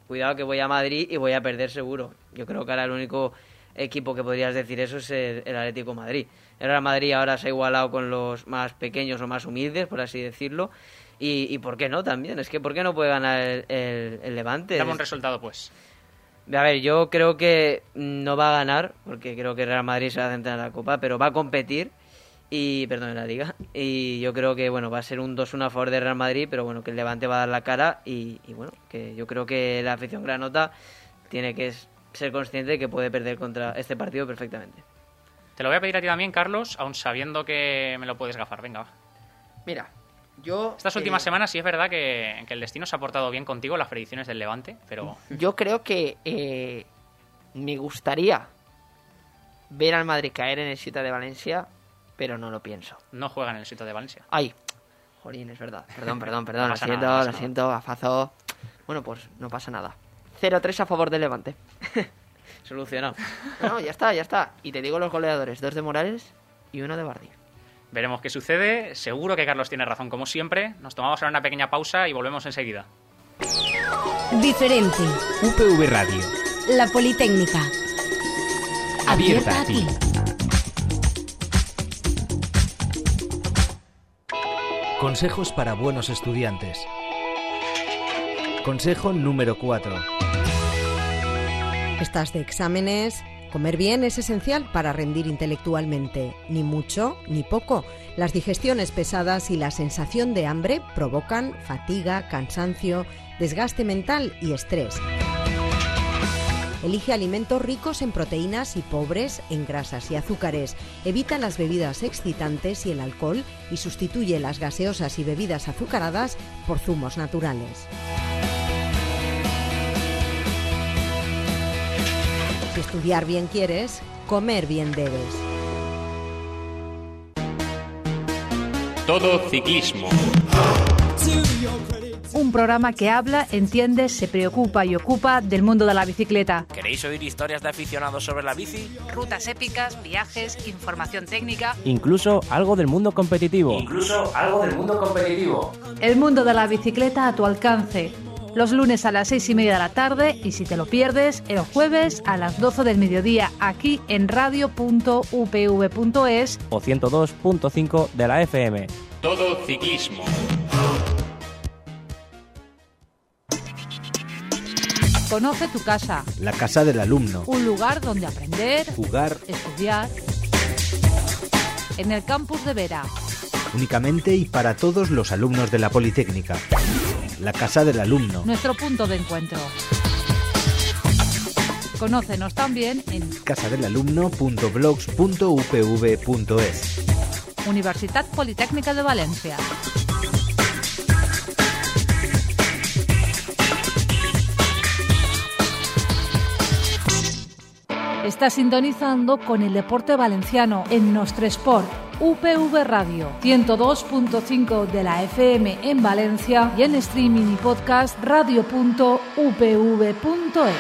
cuidado que voy a Madrid y voy a perder seguro. Yo creo que ahora el único equipo que podrías decir eso es el, el Atlético de Madrid. El Real Madrid ahora se ha igualado con los más pequeños o más humildes, por así decirlo. Y, y ¿por qué no también? Es que ¿por qué no puede ganar el, el, el Levante? Dame un resultado, pues. A ver, yo creo que no va a ganar, porque creo que el Real Madrid se va a centrar en la Copa, pero va a competir, y perdón, en la Liga. Y yo creo que bueno va a ser un dos uno a favor del Real Madrid, pero bueno, que el Levante va a dar la cara. Y, y bueno, que yo creo que la afición granota tiene que ser consciente de que puede perder contra este partido perfectamente. Te lo voy a pedir a ti también, Carlos, aun sabiendo que me lo puedes gafar. Venga, va. Mira, yo... Estas últimas eh, semanas sí es verdad que, que el destino se ha portado bien contigo en las predicciones del Levante, pero... Yo creo que eh, me gustaría ver al Madrid caer en el sitio de Valencia, pero no lo pienso. No juega en el sitio de Valencia. Ay, jolín, es verdad. Perdón, perdón, perdón. No lo pasa siento, nada, no lo pasa siento, gafazo. Bueno, pues no pasa nada. cero tres a favor del Levante. Solucionado. No, ya está, ya está. Y te digo los goleadores, dos de Morales y uno de Bardi. Veremos qué sucede. Seguro que Carlos tiene razón, como siempre. Nos tomamos ahora una pequeña pausa y volvemos enseguida. Diferente. U P V Radio. La Politécnica. Abierta a ti. Consejos para buenos estudiantes. Consejo número cuatro. Estás de exámenes. Comer bien es esencial para rendir intelectualmente. Ni mucho ni poco. Las digestiones pesadas y la sensación de hambre provocan fatiga, cansancio, desgaste mental y estrés. Elige alimentos ricos en proteínas y pobres en grasas y azúcares. Evita las bebidas excitantes y el alcohol y sustituye las gaseosas y bebidas azucaradas por zumos naturales. Si estudiar bien quieres, comer bien debes. Todo ciclismo. Un programa que habla, entiende, se preocupa y ocupa del mundo de la bicicleta. ¿Queréis oír historias de aficionados sobre la bici? Rutas épicas, viajes, información técnica. Incluso algo del mundo competitivo. Incluso algo del mundo competitivo. El mundo de la bicicleta a tu alcance. Los lunes a las seis y media de la tarde y si te lo pierdes, el jueves a las doce del mediodía aquí en radio punto u p v punto es o ciento dos punto cinco de la F M. Todo ciclismo. Conoce tu casa. La casa del alumno. Un lugar donde aprender, Jugar. estudiar. En el campus de Vera. Únicamente y para todos los alumnos de la Politécnica. La casa del alumno. Nuestro punto de encuentro. Conócenos también en casadelalumno punto blogs punto u p v punto es. Universitat Politécnica de Valencia. Está sintonizando con el deporte valenciano en Nostre Sport. U P V Radio, ciento dos punto cinco de la F M en Valencia y en streaming y podcast radio punto u p v punto es.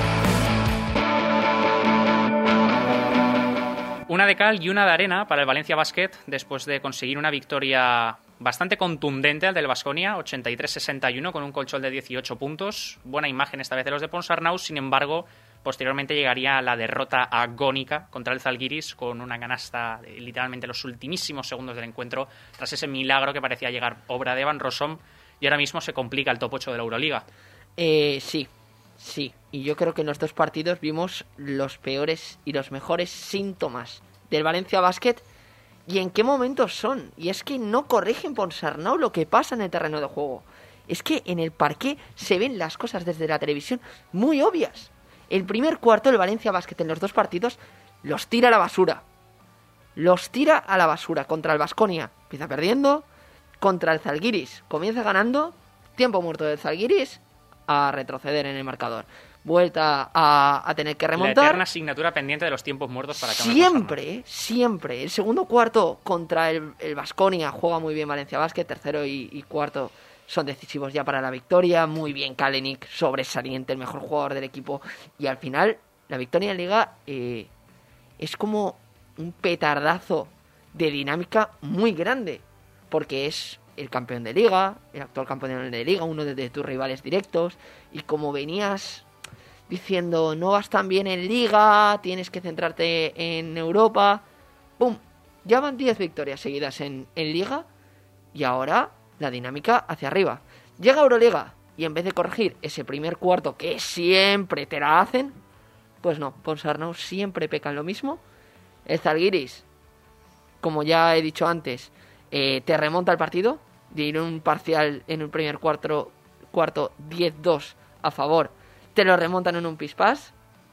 Una de cal y una de arena para el Valencia Basket después de conseguir una victoria bastante contundente al del Baskonia, ochenta y tres sesenta y uno con un colchón de dieciocho puntos. Buena imagen esta vez de los de Ponsarnau, sin embargo, posteriormente llegaría la derrota agónica contra el Zalgiris con una canasta de literalmente los ultimísimos segundos del encuentro tras ese milagro que parecía llegar obra de Van Rossum y ahora mismo se complica el top ocho de la Euroliga. Eh, sí, sí. Y yo creo que en los dos partidos vimos los peores y los mejores síntomas del Valencia Basket. ¿Y en qué momentos son? Y es que no corrigen Ponsarnau lo que pasa en el terreno de juego. Es que en el parqué se ven las cosas desde la televisión muy obvias. El primer cuarto del Valencia Basket en los dos partidos los tira a la basura. Los tira a la basura. Contra el Baskonia empieza perdiendo. Contra el Zalgiris comienza ganando. Tiempo muerto del Zalgiris a retroceder en el marcador. Vuelta a, a tener que remontar. La eterna asignatura pendiente de los tiempos muertos para cada Siempre, siempre. El segundo cuarto contra el, el Baskonia juega muy bien Valencia Basket. Tercero y, y cuarto son decisivos ya para la victoria. Muy bien Kalenic, sobresaliente, el mejor jugador del equipo. Y al final, la victoria en Liga eh, es como un petardazo de dinámica muy grande. Porque es el campeón de liga, el actual campeón de liga, uno de, de tus rivales directos, y como venías diciendo no vas tan bien en liga, tienes que centrarte en Europa, ¡pum! Ya van diez victorias seguidas en, en liga y ahora la dinámica hacia arriba. Llega Euroliga y en vez de corregir ese primer cuarto que siempre te la hacen, pues no, Ponsarnau siempre pecan lo mismo. El Zalgiris, como ya he dicho antes, eh, te remonta el partido, de ir un parcial en un primer cuarto, cuarto diez dos a favor, te lo remontan en un pispás.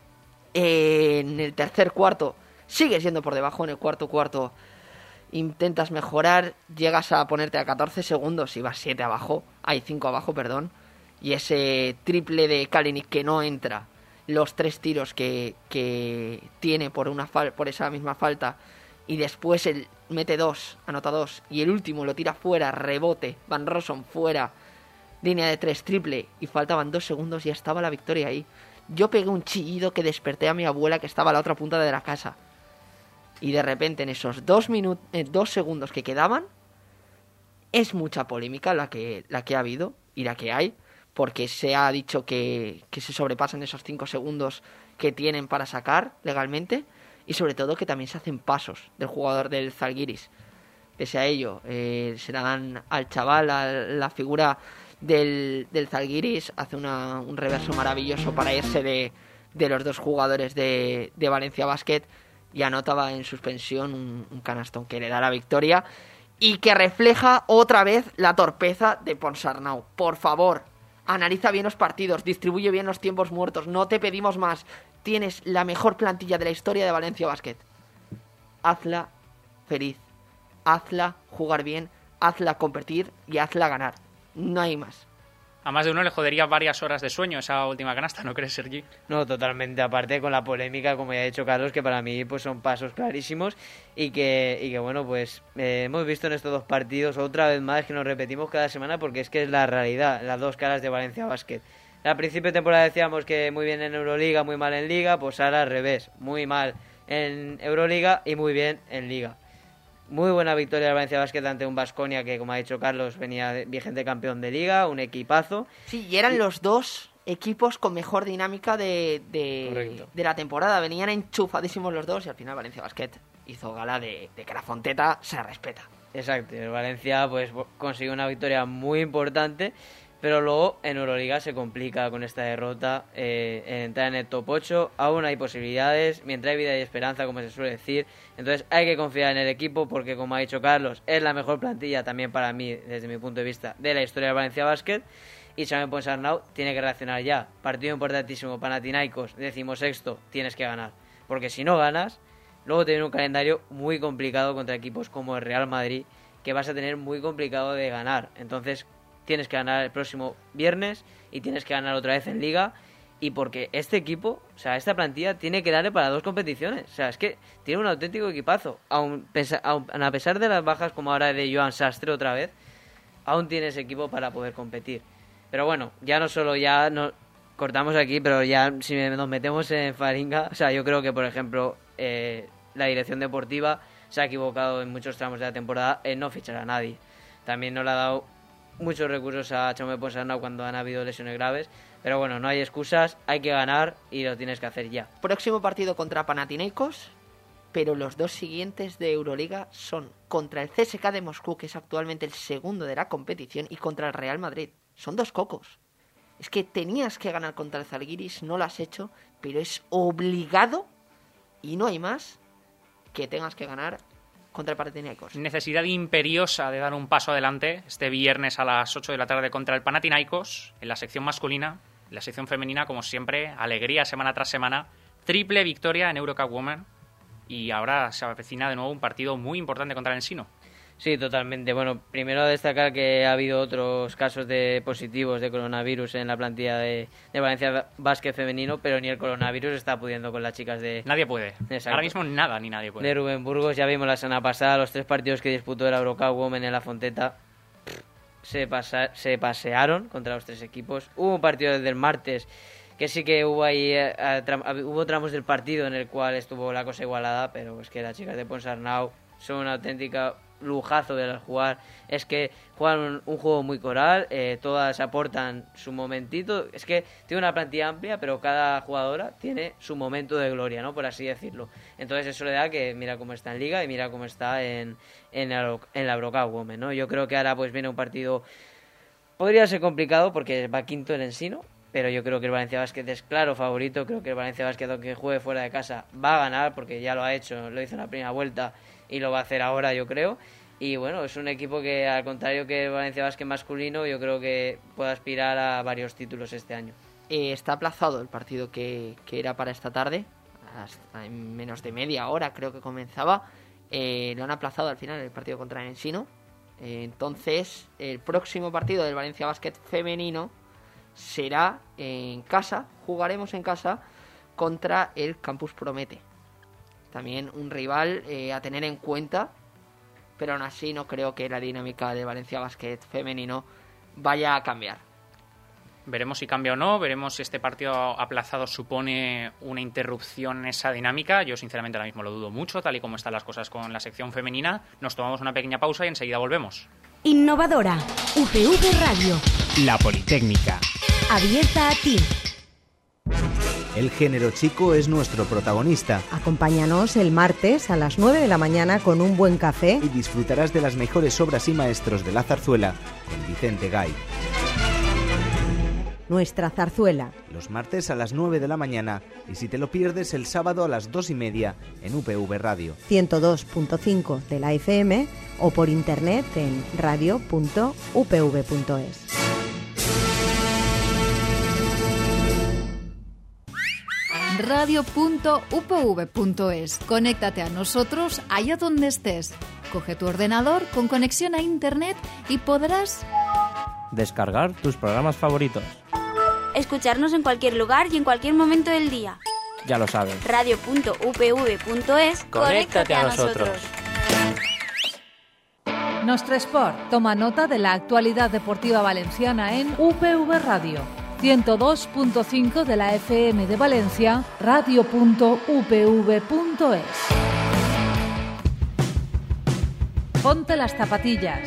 Eh, en el tercer cuarto sigues yendo por debajo, en el cuarto cuarto intentas mejorar, llegas a ponerte a catorce segundos y vas siete abajo, hay cinco abajo, perdón, y ese triple de Kalinic que no entra, los tres tiros que, que tiene por una fal- por esa misma falta, y después él mete dos, anota dos, y el último lo tira fuera, rebote, Van Rossum fuera, línea de tres, triple, y faltaban dos segundos y ya estaba la victoria ahí. Yo pegué un chillido que desperté a mi abuela que estaba a la otra punta de la casa. Y de repente en esos dos minutos, eh, dos segundos que quedaban, es mucha polémica la que, la que ha habido y la que hay, porque se ha dicho que, que se sobrepasan esos cinco segundos que tienen para sacar legalmente, y sobre todo que también se hacen pasos del jugador del Zalgiris. Pese a ello, eh, se la dan al chaval, a la figura del, del Zalgiris, hace una, un reverso maravilloso para irse de, de los dos jugadores de, de Valencia Basket, y anotaba en suspensión un, un canastón que le da la victoria y que refleja otra vez la torpeza de Ponsarnau. Por favor, analiza bien los partidos, distribuye bien los tiempos muertos, no te pedimos más. Tienes la mejor plantilla de la historia de Valencia Basket. Hazla feliz, hazla jugar bien, hazla competir y hazla ganar. No hay más. A más de uno le jodería varias horas de sueño esa última canasta, ¿no crees, Sergi? No, totalmente. Aparte con la polémica, como ya ha dicho Carlos, que para mí pues son pasos clarísimos y que, y que bueno, pues eh, hemos visto en estos dos partidos otra vez más que nos repetimos cada semana porque es que es la realidad, las dos caras de Valencia Basket. Al principio de temporada decíamos que muy bien en Euroliga, muy mal en Liga, pues ahora al revés, muy mal en Euroliga y muy bien en Liga. Muy buena victoria de Valencia Basket ante un Baskonia que, como ha dicho Carlos, venía de, vigente campeón de Liga, un equipazo. Sí, y eran y... los dos equipos con mejor dinámica de, de, de la temporada. Venían enchufadísimos los dos y al final Valencia Basket hizo gala de, de que la Fonteta se respeta. Exacto, el Valencia pues consiguió una victoria muy importante, pero luego en Euroliga se complica con esta derrota, eh, en entrar en el top ocho, aún hay posibilidades, mientras hay vida y esperanza, como se suele decir, entonces hay que confiar en el equipo porque, como ha dicho Carlos, es la mejor plantilla también para mí, desde mi punto de vista, de la historia del Valencia Basket, y Xavi Ponsarnau tiene que reaccionar ya. Partido importantísimo, Panathinaikos, decimosexto, tienes que ganar, porque si no ganas, luego te viene un calendario muy complicado contra equipos como el Real Madrid, que vas a tener muy complicado de ganar, entonces tienes que ganar el próximo viernes y tienes que ganar otra vez en Liga, y porque este equipo, o sea, esta plantilla tiene que darle para dos competiciones, o sea, es que tiene un auténtico equipazo, aun, pesa, aun a pesar de las bajas como ahora de Joan Sastre otra vez, aún tiene ese equipo para poder competir. Pero bueno, ya no solo ya no cortamos aquí, pero ya si nos metemos en Faringa, o sea, yo creo que por ejemplo eh, la dirección deportiva se ha equivocado en muchos tramos de la temporada en no fichar a nadie. También no le ha dado muchos recursos a Xavi Ponsarnau cuando han habido lesiones graves, pero bueno, no hay excusas, hay que ganar y lo tienes que hacer ya. Próximo partido contra Panathinaikos, pero los dos siguientes de Euroliga son contra el C S K de Moscú, que es actualmente el segundo de la competición, y contra el Real Madrid. Son dos cocos. Es que tenías que ganar contra el Zalgiris, no lo has hecho, pero es obligado y no hay más que tengas que ganar contra el Panathinaikos. Necesidad imperiosa de dar un paso adelante este viernes a las ocho de la tarde contra el Panathinaikos en la sección masculina. En la sección femenina, como siempre, alegría semana tras semana, triple victoria en Eurocup Women, y ahora se avecina de nuevo un partido muy importante contra el Ensino. Sí, totalmente. Bueno, primero destacar que ha habido otros casos de positivos de coronavirus en la plantilla de, de Valencia Basket femenino, pero ni el coronavirus está pudiendo con las chicas de... Nadie puede. Exacto. Ahora mismo nada ni nadie puede. De Rubén Burgos, ya vimos la semana pasada los tres partidos que disputó el Eurocup Women en la Fonteta. Se, pasa, se pasearon contra los tres equipos. Hubo un partido desde el martes que sí que hubo ahí eh, tra- hubo tramos del partido en el cual estuvo la cosa igualada, pero es que las chicas de Ponsarnau son una auténtica lujazo de jugar es que juegan un, un juego muy coral, eh, todas aportan su momentito. Es que tiene una plantilla amplia, pero cada jugadora tiene su momento de gloria, ¿no? Por así decirlo. Entonces eso le da que mira cómo está en Liga y mira cómo está en, en, la, en la Eurocup Women, ¿no? Yo creo que ahora pues viene un partido... Podría ser complicado porque va quinto el Ensino, pero yo creo que el Valencia Basket es claro favorito. Creo que el Valencia Basket, aunque juegue fuera de casa, va a ganar porque ya lo ha hecho, lo hizo en la primera vuelta y lo va a hacer ahora, yo creo. Y bueno, es un equipo que, al contrario que el Valencia Basket masculino, yo creo que puede aspirar a varios títulos este año. Eh, está aplazado el partido que, que era para esta tarde, hasta en menos de media hora creo que comenzaba. Eh, lo han aplazado al final el partido contra el Ensino. Eh, entonces, el próximo partido del Valencia Basket femenino será en casa, jugaremos en casa contra el Campus Promete. También un rival eh, a tener en cuenta, pero aún así no creo que la dinámica de Valencia Basket femenino vaya a cambiar. Veremos si cambia o no, veremos si este partido aplazado supone una interrupción en esa dinámica. Yo sinceramente ahora mismo lo dudo mucho, tal y como están las cosas con la sección femenina. Nos tomamos una pequeña pausa y enseguida volvemos. Innovadora, U P V Radio. La Politécnica. Abierta a ti. El género chico es nuestro protagonista. Acompáñanos el martes a las nueve de la mañana con un buen café y disfrutarás de las mejores obras y maestros de la zarzuela con Vicente Gay. Nuestra zarzuela. Los martes a las nueve de la mañana y si te lo pierdes el sábado a las dos y media en U P V Radio. ciento dos punto cinco de la F M o por internet en radio punto u p v punto es. radio punto u p v punto es. Conéctate a nosotros allá donde estés. Coge tu ordenador con conexión a internet y podrás descargar tus programas favoritos. Escucharnos en cualquier lugar y en cualquier momento del día. Ya lo sabes. radio punto u p v punto es. Conéctate a nosotros. Nostre Sport toma nota de la actualidad deportiva valenciana en U P V Radio. ciento dos punto cinco de la F M de Valencia, radio punto u p v punto es. Ponte las zapatillas.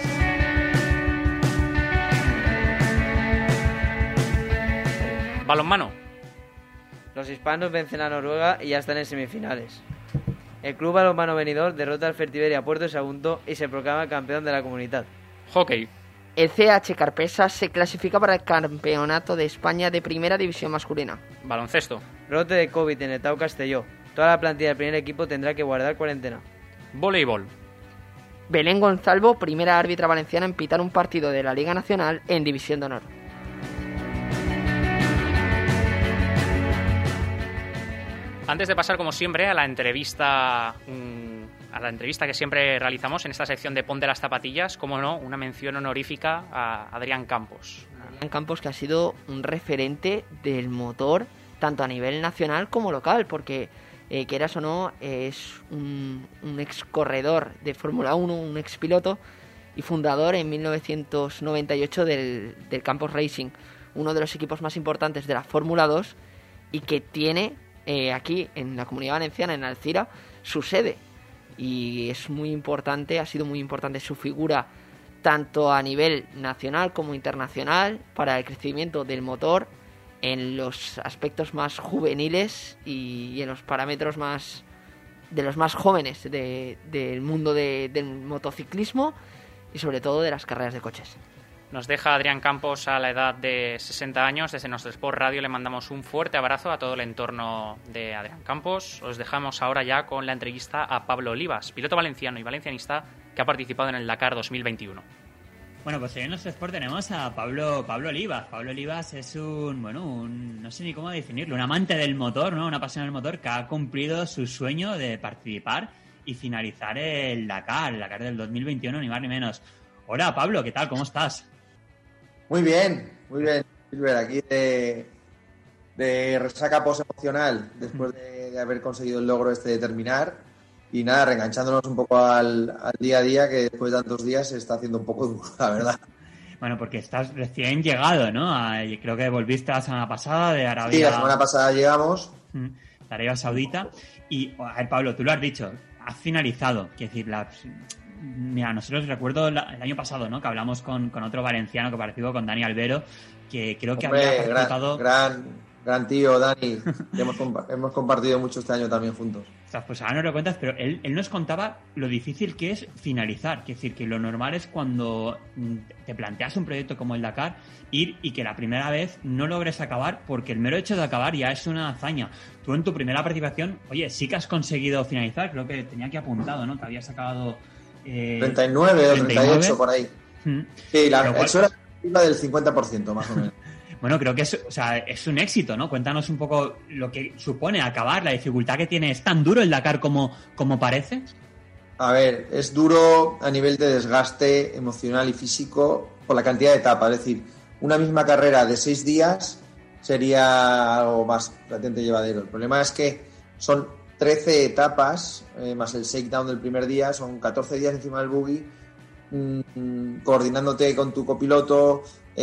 Balonmano. Los hispanos vencen a Noruega y ya están en semifinales. El Club Balonmano Benidorm derrota al Fertiberia Puerto Sagunto y se proclama campeón de la comunidad. Hockey. El C H Carpesa se clasifica para el Campeonato de España de Primera División Masculina. Baloncesto. Brote de COVID en el Tau Castelló. Toda la plantilla del primer equipo tendrá que guardar cuarentena. Voleibol. Belén Gonzalvo, primera árbitra valenciana en pitar un partido de la Liga Nacional en División de Honor. Antes de pasar, como siempre, a la entrevista a la entrevista que siempre realizamos en esta sección de Ponte las zapatillas, como no, una mención honorífica a Adrián Campos. Adrián Campos, que ha sido un referente del motor tanto a nivel nacional como local, porque eh, quieras o no, es un, un ex corredor de Fórmula uno, un ex piloto y fundador en mil novecientos noventa y ocho del, del Campos Racing, uno de los equipos más importantes de la Fórmula dos y que tiene eh, aquí en la Comunidad Valenciana, en Alcira, su sede. Y es muy importante, ha sido muy importante su figura tanto a nivel nacional como internacional para el crecimiento del motor en los aspectos más juveniles y, y en los parámetros más de los más jóvenes de, del mundo de, del motociclismo y sobre todo de las carreras de coches. Nos deja Adrián Campos a la edad de sesenta años. Desde Nostre Sport Radio le mandamos un fuerte abrazo a todo el entorno de Adrián Campos. Os dejamos ahora ya con la entrevista a Pablo Olivas, piloto valenciano y valencianista que ha participado en el Dakar dos mil veintiuno. Bueno, pues hoy en Nostre Sport tenemos a Pablo Pablo Olivas. Pablo Olivas es un, bueno, un, no sé ni cómo definirlo, un amante del motor, ¿no? Una apasionado del motor que ha cumplido su sueño de participar y finalizar el Dakar, el Dakar del dos mil veintiuno, ni más ni menos. Hola, Pablo, ¿qué tal? ¿Cómo estás? Muy bien, muy bien, Silver, aquí de, de resaca post-emocional después de, de haber conseguido el logro este de terminar y nada, reenganchándonos un poco al, al día a día que después de tantos días se está haciendo un poco duro, la verdad. Bueno, porque estás recién llegado, ¿no? A, creo que volviste la semana pasada de Arabia... Sí, la semana pasada llegamos. De Arabia Saudita y, a ver, Pablo, tú lo has dicho, has finalizado, quiero decir, la... mira, nosotros recuerdo la, el año pasado, ¿no? Que hablamos con, con otro valenciano que participó, con Dani Albero, que creo que Hombre, había participado... Gran, gran, gran tío, Dani. hemos, compa- hemos compartido mucho este año también juntos. O sea, pues ahora no lo cuentas, pero él, él nos contaba lo difícil que es finalizar. Es decir, que lo normal es cuando te planteas un proyecto como el Dakar, ir y que la primera vez no logres acabar, porque el mero hecho de acabar ya es una hazaña. Tú en tu primera participación, oye, sí que has conseguido finalizar, creo que tenía aquí apuntado, ¿no? Que habías acabado... Eh, treinta y nueve o treinta y ocho por ahí. Hmm. Sí, la, cual... eso era la del cincuenta por ciento más o menos. Bueno, creo que es, o sea, es un éxito, ¿no? Cuéntanos un poco lo que supone acabar, la dificultad que tiene. ¿Es tan duro el Dakar como, como parece? A ver, es duro a nivel de desgaste emocional y físico por la cantidad de etapas. Es decir, una misma carrera de seis días sería algo más relativamente llevadero. El problema es que son trece etapas, eh, más el shakedown del primer día, son catorce días encima del buggy, mmm, coordinándote con tu copiloto,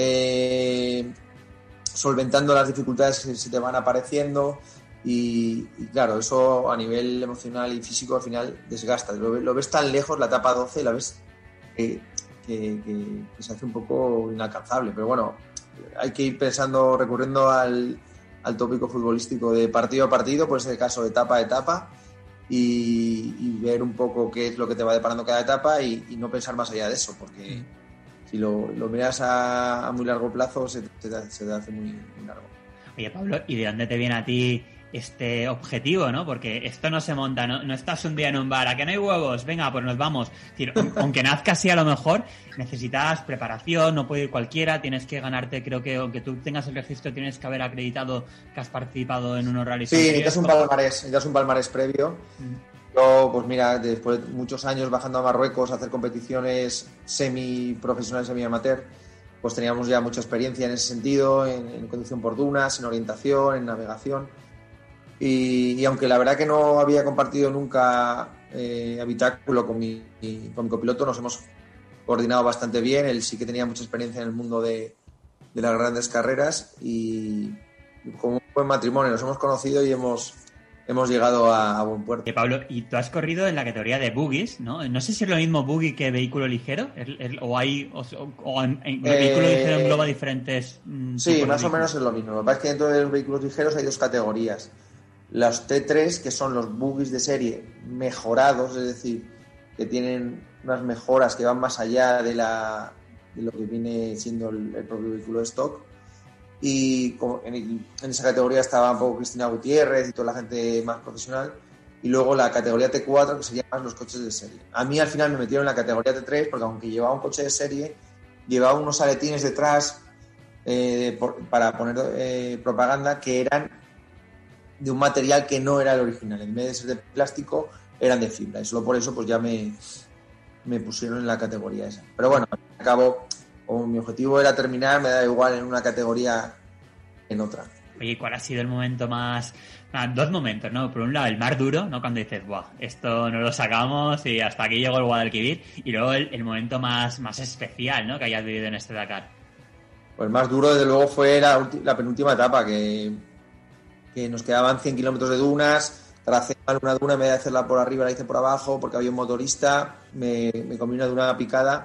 eh, solventando las dificultades que se te van apareciendo y, y claro, eso a nivel emocional y físico al final desgasta. Lo, lo ves tan lejos, la etapa doce, la ves que, que, que, que se hace un poco inalcanzable, pero bueno, hay que ir pensando, recurriendo al, al tópico futbolístico de partido a partido, pues en el caso de etapa a etapa y, y ver un poco qué es lo que te va deparando cada etapa y, y no pensar más allá de eso, porque mm. si lo, lo miras a, a muy largo plazo se, se, se te hace muy, muy largo. Oye, Pablo, ¿y de dónde te viene a ti este objetivo, no? Porque esto no se monta, no, no estás un día en un bar, ¿a que no hay huevos? Venga, pues nos vamos. Es decir, aunque nazca así a lo mejor, necesitas preparación, no puede ir cualquiera, tienes que ganarte, creo que aunque tú tengas el registro, tienes que haber acreditado que has participado en unos rallies. Sí, necesitas un palmarés, necesitas un palmarés previo. Mm. Yo, pues mira, después de muchos años bajando a Marruecos a hacer competiciones semi-profesionales, semi-amateur, pues teníamos ya mucha experiencia en ese sentido, en, en conducción por dunas, en orientación, en navegación. Y, y aunque la verdad que no había compartido nunca eh, habitáculo con mi, con mi copiloto, nos hemos coordinado bastante bien. Él sí que tenía mucha experiencia en el mundo de, de las grandes carreras y como un buen matrimonio nos hemos conocido y hemos, hemos llegado a, a buen puerto. Eh, Pablo, y tú has corrido en la categoría de buggies, ¿no? No sé si es lo mismo buggy que vehículo ligero, ¿Es, es, o hay o, o en, en eh, vehículo ligero engloba diferentes... Mm, sí, más o menos es lo mismo. Lo que pasa es que dentro de los vehículos ligeros hay dos categorías. Los T tres, que son los buggies de serie mejorados, es decir, que tienen unas mejoras que van más allá de, la, de lo que viene siendo el, el propio vehículo de stock. Y en, en esa categoría estaba un poco Cristina Gutiérrez y toda la gente más profesional. Y luego la categoría T cuatro, que serían más los coches de serie. A mí al final me metieron en la categoría T tres porque aunque llevaba un coche de serie, llevaba unos aletines detrás eh, por, para poner eh, propaganda que eran de un material que no era el original. En vez de ser de plástico, eran de fibra. Y solo por eso pues ya me, me pusieron en la categoría esa. Pero bueno, al fin y al cabo, como mi objetivo era terminar, me da igual en una categoría que en otra. Oye, ¿cuál ha sido el momento más...? Ah, dos momentos, ¿no? Por un lado, el más duro, ¿no? Cuando dices, ¡buah! Esto no lo sacamos y hasta aquí llegó el Guadalquivir. Y luego el, el momento más, más especial, ¿no? Que hayas vivido en este Dakar. Pues el más duro, desde luego, fue la, ulti- la penúltima etapa, que... que nos quedaban cien kilómetros de dunas, tracé mal una duna, en vez de hacerla por arriba la hice por abajo porque había un motorista, me, me comí una duna picada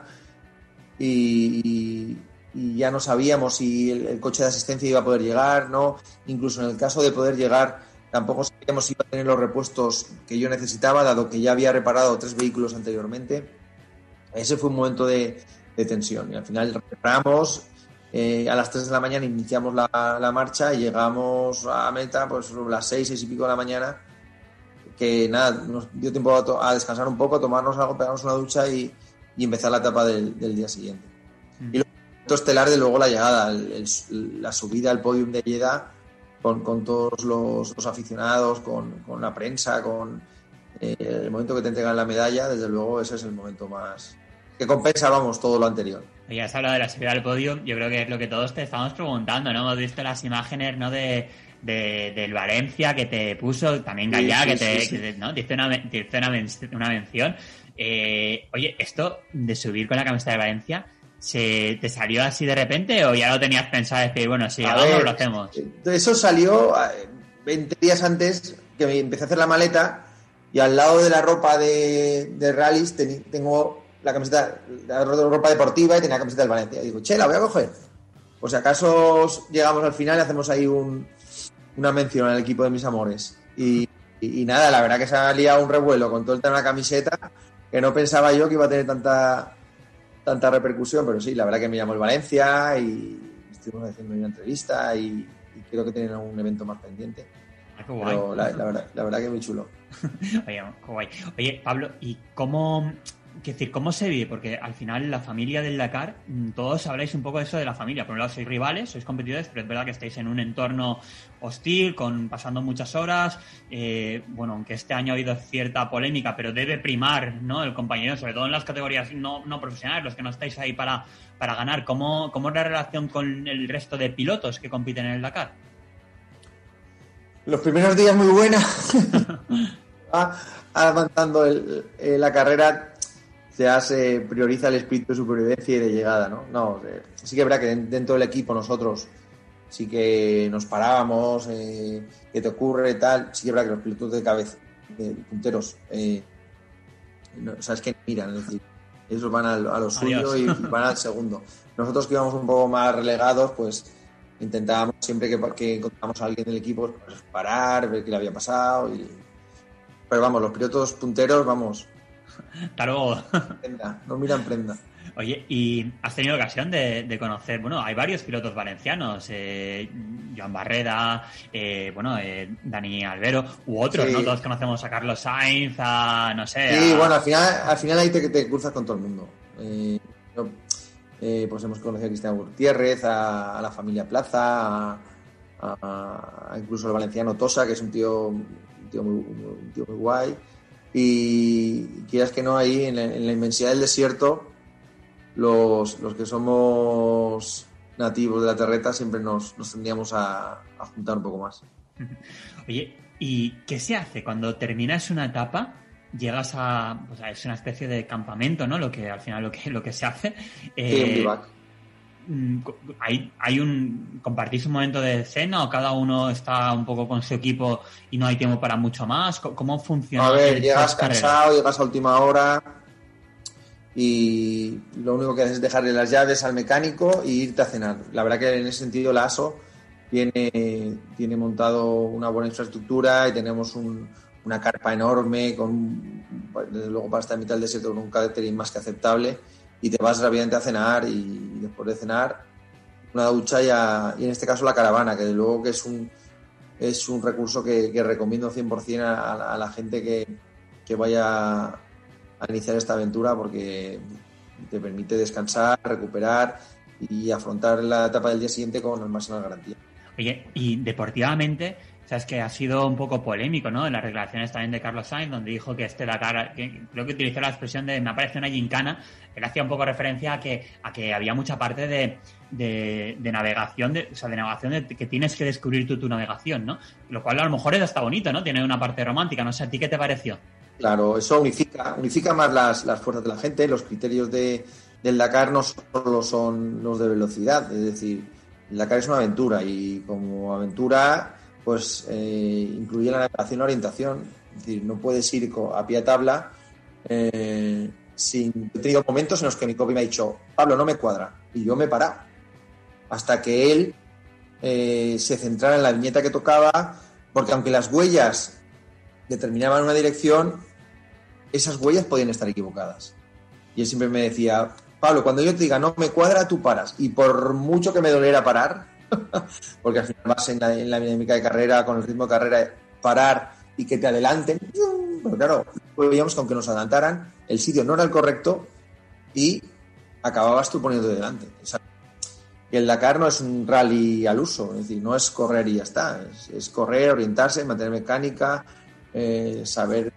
y, y, y ya no sabíamos si el, el coche de asistencia iba a poder llegar, no, incluso en el caso de poder llegar tampoco sabíamos si iba a tener los repuestos que yo necesitaba, dado que ya había reparado tres vehículos anteriormente. Ese fue un momento de, de tensión y al final reparamos. Eh, a las tres de la mañana iniciamos la, la marcha y llegamos a meta pues sobre las seis, seis y pico de la mañana, que nada, nos dio tiempo a, to- a descansar un poco, tomarnos algo, pegarnos una ducha y, y empezar la etapa del, del día siguiente. Mm. Y lo estelar de luego la llegada, el, el, la subida al podium de Jeddah con, con todos los, los aficionados, con, con la prensa, con eh, el momento que te entregan la medalla, desde luego ese es el momento más que compensa, vamos, todo lo anterior. Ya has hablado de la subida al podio, yo creo que es lo que todos te estamos preguntando, ¿no? Hemos visto las imágenes, ¿no? De, de del Valencia que te puso, también Gallá, sí, sí, que te, sí, sí. que te, ¿no? te hizo una, te hizo una, una mención. Eh, oye, esto de subir con la camiseta de Valencia, ¿se te salió así de repente o ya lo tenías pensado decir, bueno, si llegamos lo hacemos? Eso salió veinte días antes que me empecé a hacer la maleta y al lado de la ropa de, de rallies ten, tengo la camiseta, la ropa deportiva y tenía la camiseta del Valencia. Y digo, che, la voy a coger. Por si acaso llegamos al final y hacemos ahí un, una mención al equipo de mis amores. Y, y, y nada, la verdad que se ha liado un revuelo con todo el tema de la camiseta, que no pensaba yo que iba a tener tanta, tanta repercusión, pero sí, la verdad que me llamó el Valencia y estuvimos haciendo una entrevista y, y creo que tienen algún evento más pendiente. Ah, qué guay. Pero la, la, verdad, la verdad que muy chulo. Oye, qué guay. Oye, Pablo, ¿y cómo, qué decir, cómo se vive? Porque al final la familia del Dakar, todos habláis un poco de eso de la familia. Por un lado sois rivales, sois competidores, pero es verdad que estáis en un entorno hostil, con pasando muchas horas. Eh, bueno, aunque este año ha habido cierta polémica, pero debe primar, ¿no?, el compañero, sobre todo en las categorías no, no profesionales, los que no estáis ahí para, para ganar. ¿Cómo, ¿Cómo es la relación con el resto de pilotos que compiten en el Dakar? Los primeros días muy buena. Va avanzando el, el, la carrera, ya se prioriza el espíritu de supervivencia y de llegada, ¿no? No, eh, sí que es verdad que dentro del equipo nosotros sí que nos parábamos, eh, ¿qué te ocurre? Tal. Sí que es verdad que los pilotos de cabeza, de punteros, eh, no, o sea, es que miran, es decir, ellos van a, a lo suyo y, y van al segundo. Nosotros que íbamos un poco más relegados, pues intentábamos siempre que, que encontrábamos a alguien del equipo pues, parar, ver qué le había pasado. Y... Pero vamos, los pilotos punteros, vamos. Claro. Prenda, no miran prenda. Oye, ¿y has tenido ocasión de, de conocer? Bueno, hay varios pilotos valencianos, eh, Joan Barreda, eh, bueno, eh, Dani Albero, u otros, sí. ¿no? Todos conocemos a Carlos Sainz, a, no sé... Sí, a... bueno, al final, al final ahí te, te cruzas con todo el mundo. Eh, yo, eh, pues hemos conocido a Cristian Gutiérrez, a, a la familia Plaza, a, a, a incluso el valenciano Tosa, que es un tío, un tío, muy, un tío muy guay. Y quieras que no, ahí en la, en la inmensidad del desierto, los, los que somos nativos de la terreta siempre nos, nos tendríamos a, a juntar un poco más. Oye, ¿y qué se hace cuando terminas una etapa? Llegas a, pues es una especie de campamento, ¿no? Lo que al final lo que lo que se hace. Eh, sí, un bivac. Hay, hay un compartís un momento de cena o cada uno está un poco con su equipo y no hay tiempo para mucho más. ¿Cómo funciona? A ver, llegas cansado, llegas a última hora y lo único que haces es dejarle las llaves al mecánico e irte a cenar. La verdad que en ese sentido la A S O tiene, tiene montado una buena infraestructura y tenemos un, una carpa enorme, con desde luego para estar en mitad del desierto con un catering más que aceptable, y te vas rápidamente a cenar y después de cenar una ducha y, a, y en este caso la caravana, que de luego que es un es un recurso que, que recomiendo cien por ciento a, a, la, a la gente que, que vaya a iniciar esta aventura, porque te permite descansar, recuperar y afrontar la etapa del día siguiente con las máximas garantías. Oye, y deportivamente, sabes que ha sido un poco polémico, ¿no? En las declaraciones también de Carlos Sainz, donde dijo que este Dakar, que creo que utilizó la expresión de me parece una gincana. Él hacía un poco referencia a que a que había mucha parte de, de, de navegación, de, o sea, de navegación de que tienes que descubrir tú tu navegación, ¿no? Lo cual a lo mejor es hasta bonito, ¿no? Tiene una parte romántica, no sé, ¿a ti qué te pareció? Claro, eso unifica, unifica más las, las fuerzas de la gente. Los criterios de, del Dakar no solo son los de velocidad, es decir, el Dakar es una aventura y como aventura pues eh, incluye la navegación y la orientación. Es decir, no puedes ir a pie a tabla eh, sin... He tenido momentos en los que mi copy me ha dicho, Pablo, no me cuadra, y yo me he parado hasta que él eh, se centrara en la viñeta que tocaba, porque aunque las huellas determinaban una dirección, esas huellas podían estar equivocadas. Y él siempre me decía, Pablo, cuando yo te diga no me cuadra, tú paras, y por mucho que me doliera parar, porque al final vas en la, en la dinámica de carrera, con el ritmo de carrera, parar y que te adelanten, pero claro, veíamos que aunque nos adelantaran, el sitio no era el correcto y acababas tú poniéndote delante. O sea, el Dakar no es un rally al uso, es decir, no es correr y ya está, es, es correr, orientarse, mantener mecánica, eh, saber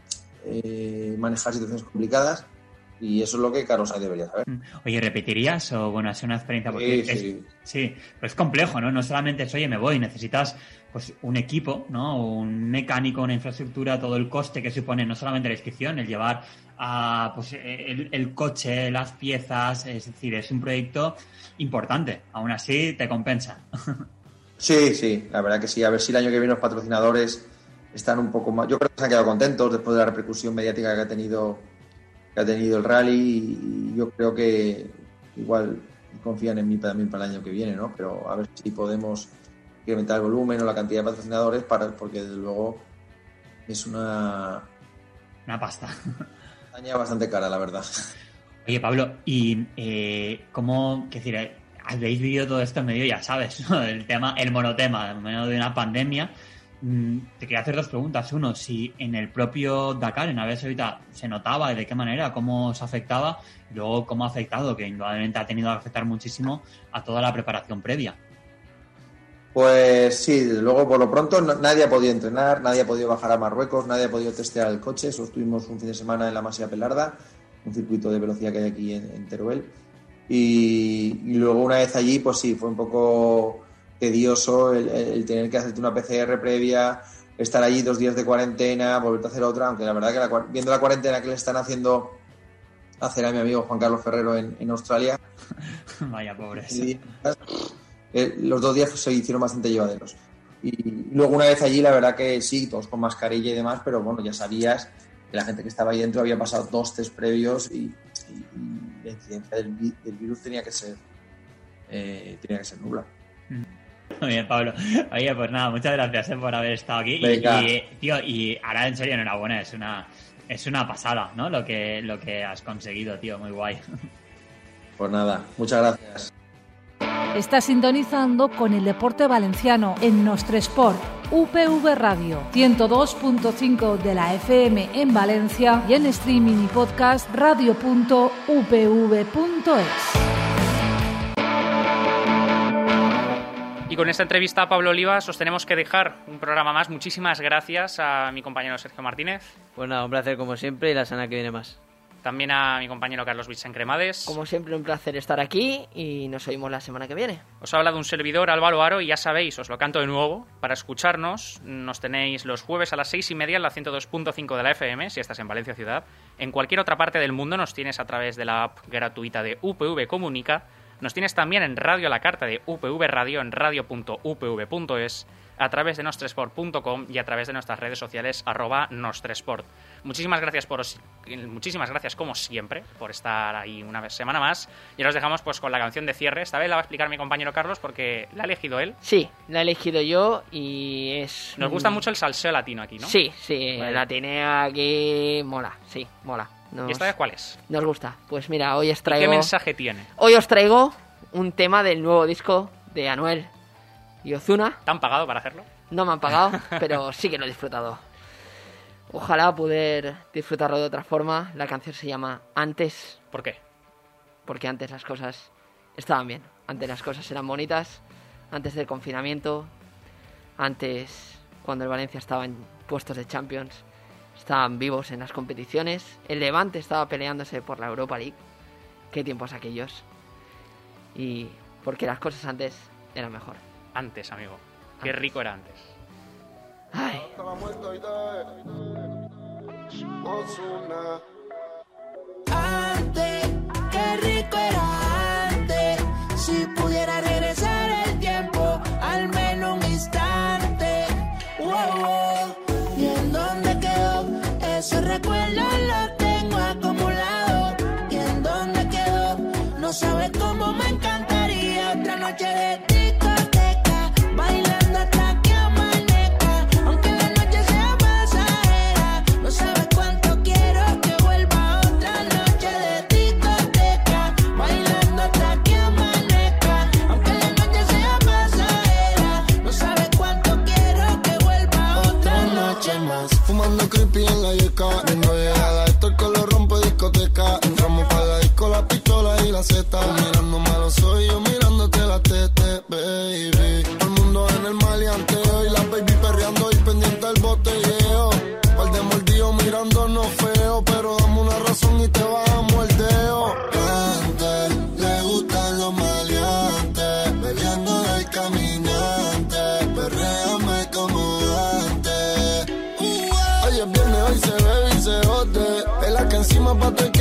eh, manejar situaciones complicadas. Y eso es lo que Carlos Sainz debería saber. Oye, ¿repetirías? O bueno, es una experiencia porque sí, es, sí. sí, pero es complejo, ¿no? No solamente es, oye, me voy, necesitas pues un equipo, ¿no? Un mecánico, una infraestructura, todo el coste que supone no solamente la inscripción, el llevar a pues el, el coche, las piezas, es decir, es un proyecto importante. Aún así te compensa. Sí, sí, la verdad que sí. A ver si el año que viene los patrocinadores están un poco más. Yo creo que se han quedado contentos después de la repercusión mediática que ha tenido que ha tenido el rally y yo creo que igual confían en mí también para el año que viene, ¿no? Pero a ver si podemos incrementar el volumen o la cantidad de patrocinadores para, porque desde luego es una... Una pasta. Daña bastante cara, la verdad. Oye, Pablo, ¿y eh, cómo, qué decir, eh, habéis vivido todo esto en medio, ya sabes, ¿no? El tema, el monotema, en medio de una pandemia? Mm, te quería hacer dos preguntas. Uno, si en el propio Dakar, en Arabia Saudita, se notaba, de qué manera, cómo os afectaba, y luego cómo ha afectado, que indudablemente ha tenido que afectar muchísimo a toda la preparación previa. Pues sí, desde luego, por lo pronto no, nadie ha podido entrenar, nadie ha podido bajar a Marruecos, nadie ha podido testear el coche. Eso estuvimos un fin de semana en la Masía Pelarda, un circuito de velocidad que hay aquí en, en Teruel. Y, y luego una vez allí, pues sí, fue un poco tedioso el, el tener que hacerte una P C R previa, estar allí dos días de cuarentena, volverte a hacer otra, aunque la verdad que la, viendo la cuarentena que le están haciendo hacer a mi amigo Juan Carlos Ferrero en, en Australia. Vaya pobres. Y, eh, los dos días se hicieron bastante llevaderos. Y luego una vez allí, la verdad que sí, todos con mascarilla y demás, pero bueno, ya sabías que la gente que estaba ahí dentro había pasado dos test previos y, y, y la incidencia del, del virus tenía que ser eh, tenía que ser nula. Muy bien, Pablo. Oye, pues nada, muchas gracias eh, por haber estado aquí. Venga. Y, y, tío, y ahora en serio, enhorabuena, es una es una pasada, ¿no? Lo que, lo que has conseguido, tío, muy guay. Pues nada, muchas gracias. Está sintonizando con el deporte valenciano en Nostre Sport, U P V Radio, ciento dos punto cinco de la F M en Valencia y en streaming y podcast radio punto u p v punto es. Y con esta entrevista a Pablo Olivas os tenemos que dejar un programa más. Muchísimas gracias a mi compañero Sergio Martínez. Pues nada, un placer como siempre y la semana que viene más. También a mi compañero Carlos Vicen Cremades. Como siempre, un placer estar aquí y nos oímos la semana que viene. Os ha hablado un servidor, Álvaro Aro, y ya sabéis, os lo canto de nuevo. Para escucharnos, nos tenéis los jueves a las seis y media en la ciento dos punto cinco de la F M, si estás en Valencia Ciudad. En cualquier otra parte del mundo nos tienes a través de la app gratuita de U P V Comunica. Nos tienes también en Radio a la Carta de U P V Radio, en radio punto u p v punto es, a través de nostresport punto com y a través de nuestras redes sociales arroba nostresport. Muchísimas gracias por muchísimas gracias como siempre por estar ahí una semana más. Y ahora os dejamos pues con la canción de cierre. Esta vez la va a explicar mi compañero Carlos porque la ha elegido él. Sí, la he elegido yo y es... Nos gusta mucho el salseo latino aquí, ¿no? Sí, sí, vale. La tiene aquí mola, sí, mola. Nos, ¿Y esta vez cuál es? Nos gusta. Pues mira, hoy os traigo... ¿Y qué mensaje tiene? Hoy os traigo un tema del nuevo disco de Anuel y Ozuna. ¿Te han pagado para hacerlo? No me han pagado, pero sí que lo he disfrutado. Ojalá poder disfrutarlo de otra forma. La canción se llama Antes. ¿Por qué? Porque antes las cosas estaban bien. Antes las cosas eran bonitas. Antes del confinamiento. Antes, cuando el Valencia estaba en puestos de Champions, estaban vivos en las competiciones. El Levante estaba peleándose por la Europa League. Qué tiempos aquellos. Y porque las cosas antes eran mejor. Antes, amigo. Qué Antes. rico era antes. Ay. Antes, qué rico era antes. Si pudiera regresar el tiempo, al menos un instante. Wow, wow. ¿Y en dónde quedó? Esos recuerdos los tengo acumulados. ¿Y en dónde quedó? No sabes cómo me encantaría otra noche de discoteca, bailando hasta que amanezca. Aunque la noche sea pasajera, no sabes cuánto quiero que vuelva otra noche de discoteca, bailando hasta que amanezca. Aunque la noche sea pasajera, no sabes cuánto quiero que vuelva otra noche más. Fumando creepy en la yeca, viendo llegada, esto el que lo rompe discoteca. Entramos para la disco, la pistola y la zeta. Mirando malo soy yo, mirándote la tete, baby. Todo el mundo en el maleanteo y la baby perreando y pendiente al botelleo. Par de mordidos mirándonos feo, pero dame una razón y te bajamos el dedo. Antes le gustan los maleantes, bebiendo del caminante, perréame como antes. Hoy es viernes, hoy se bebe y se jote, es la que encima pa' tu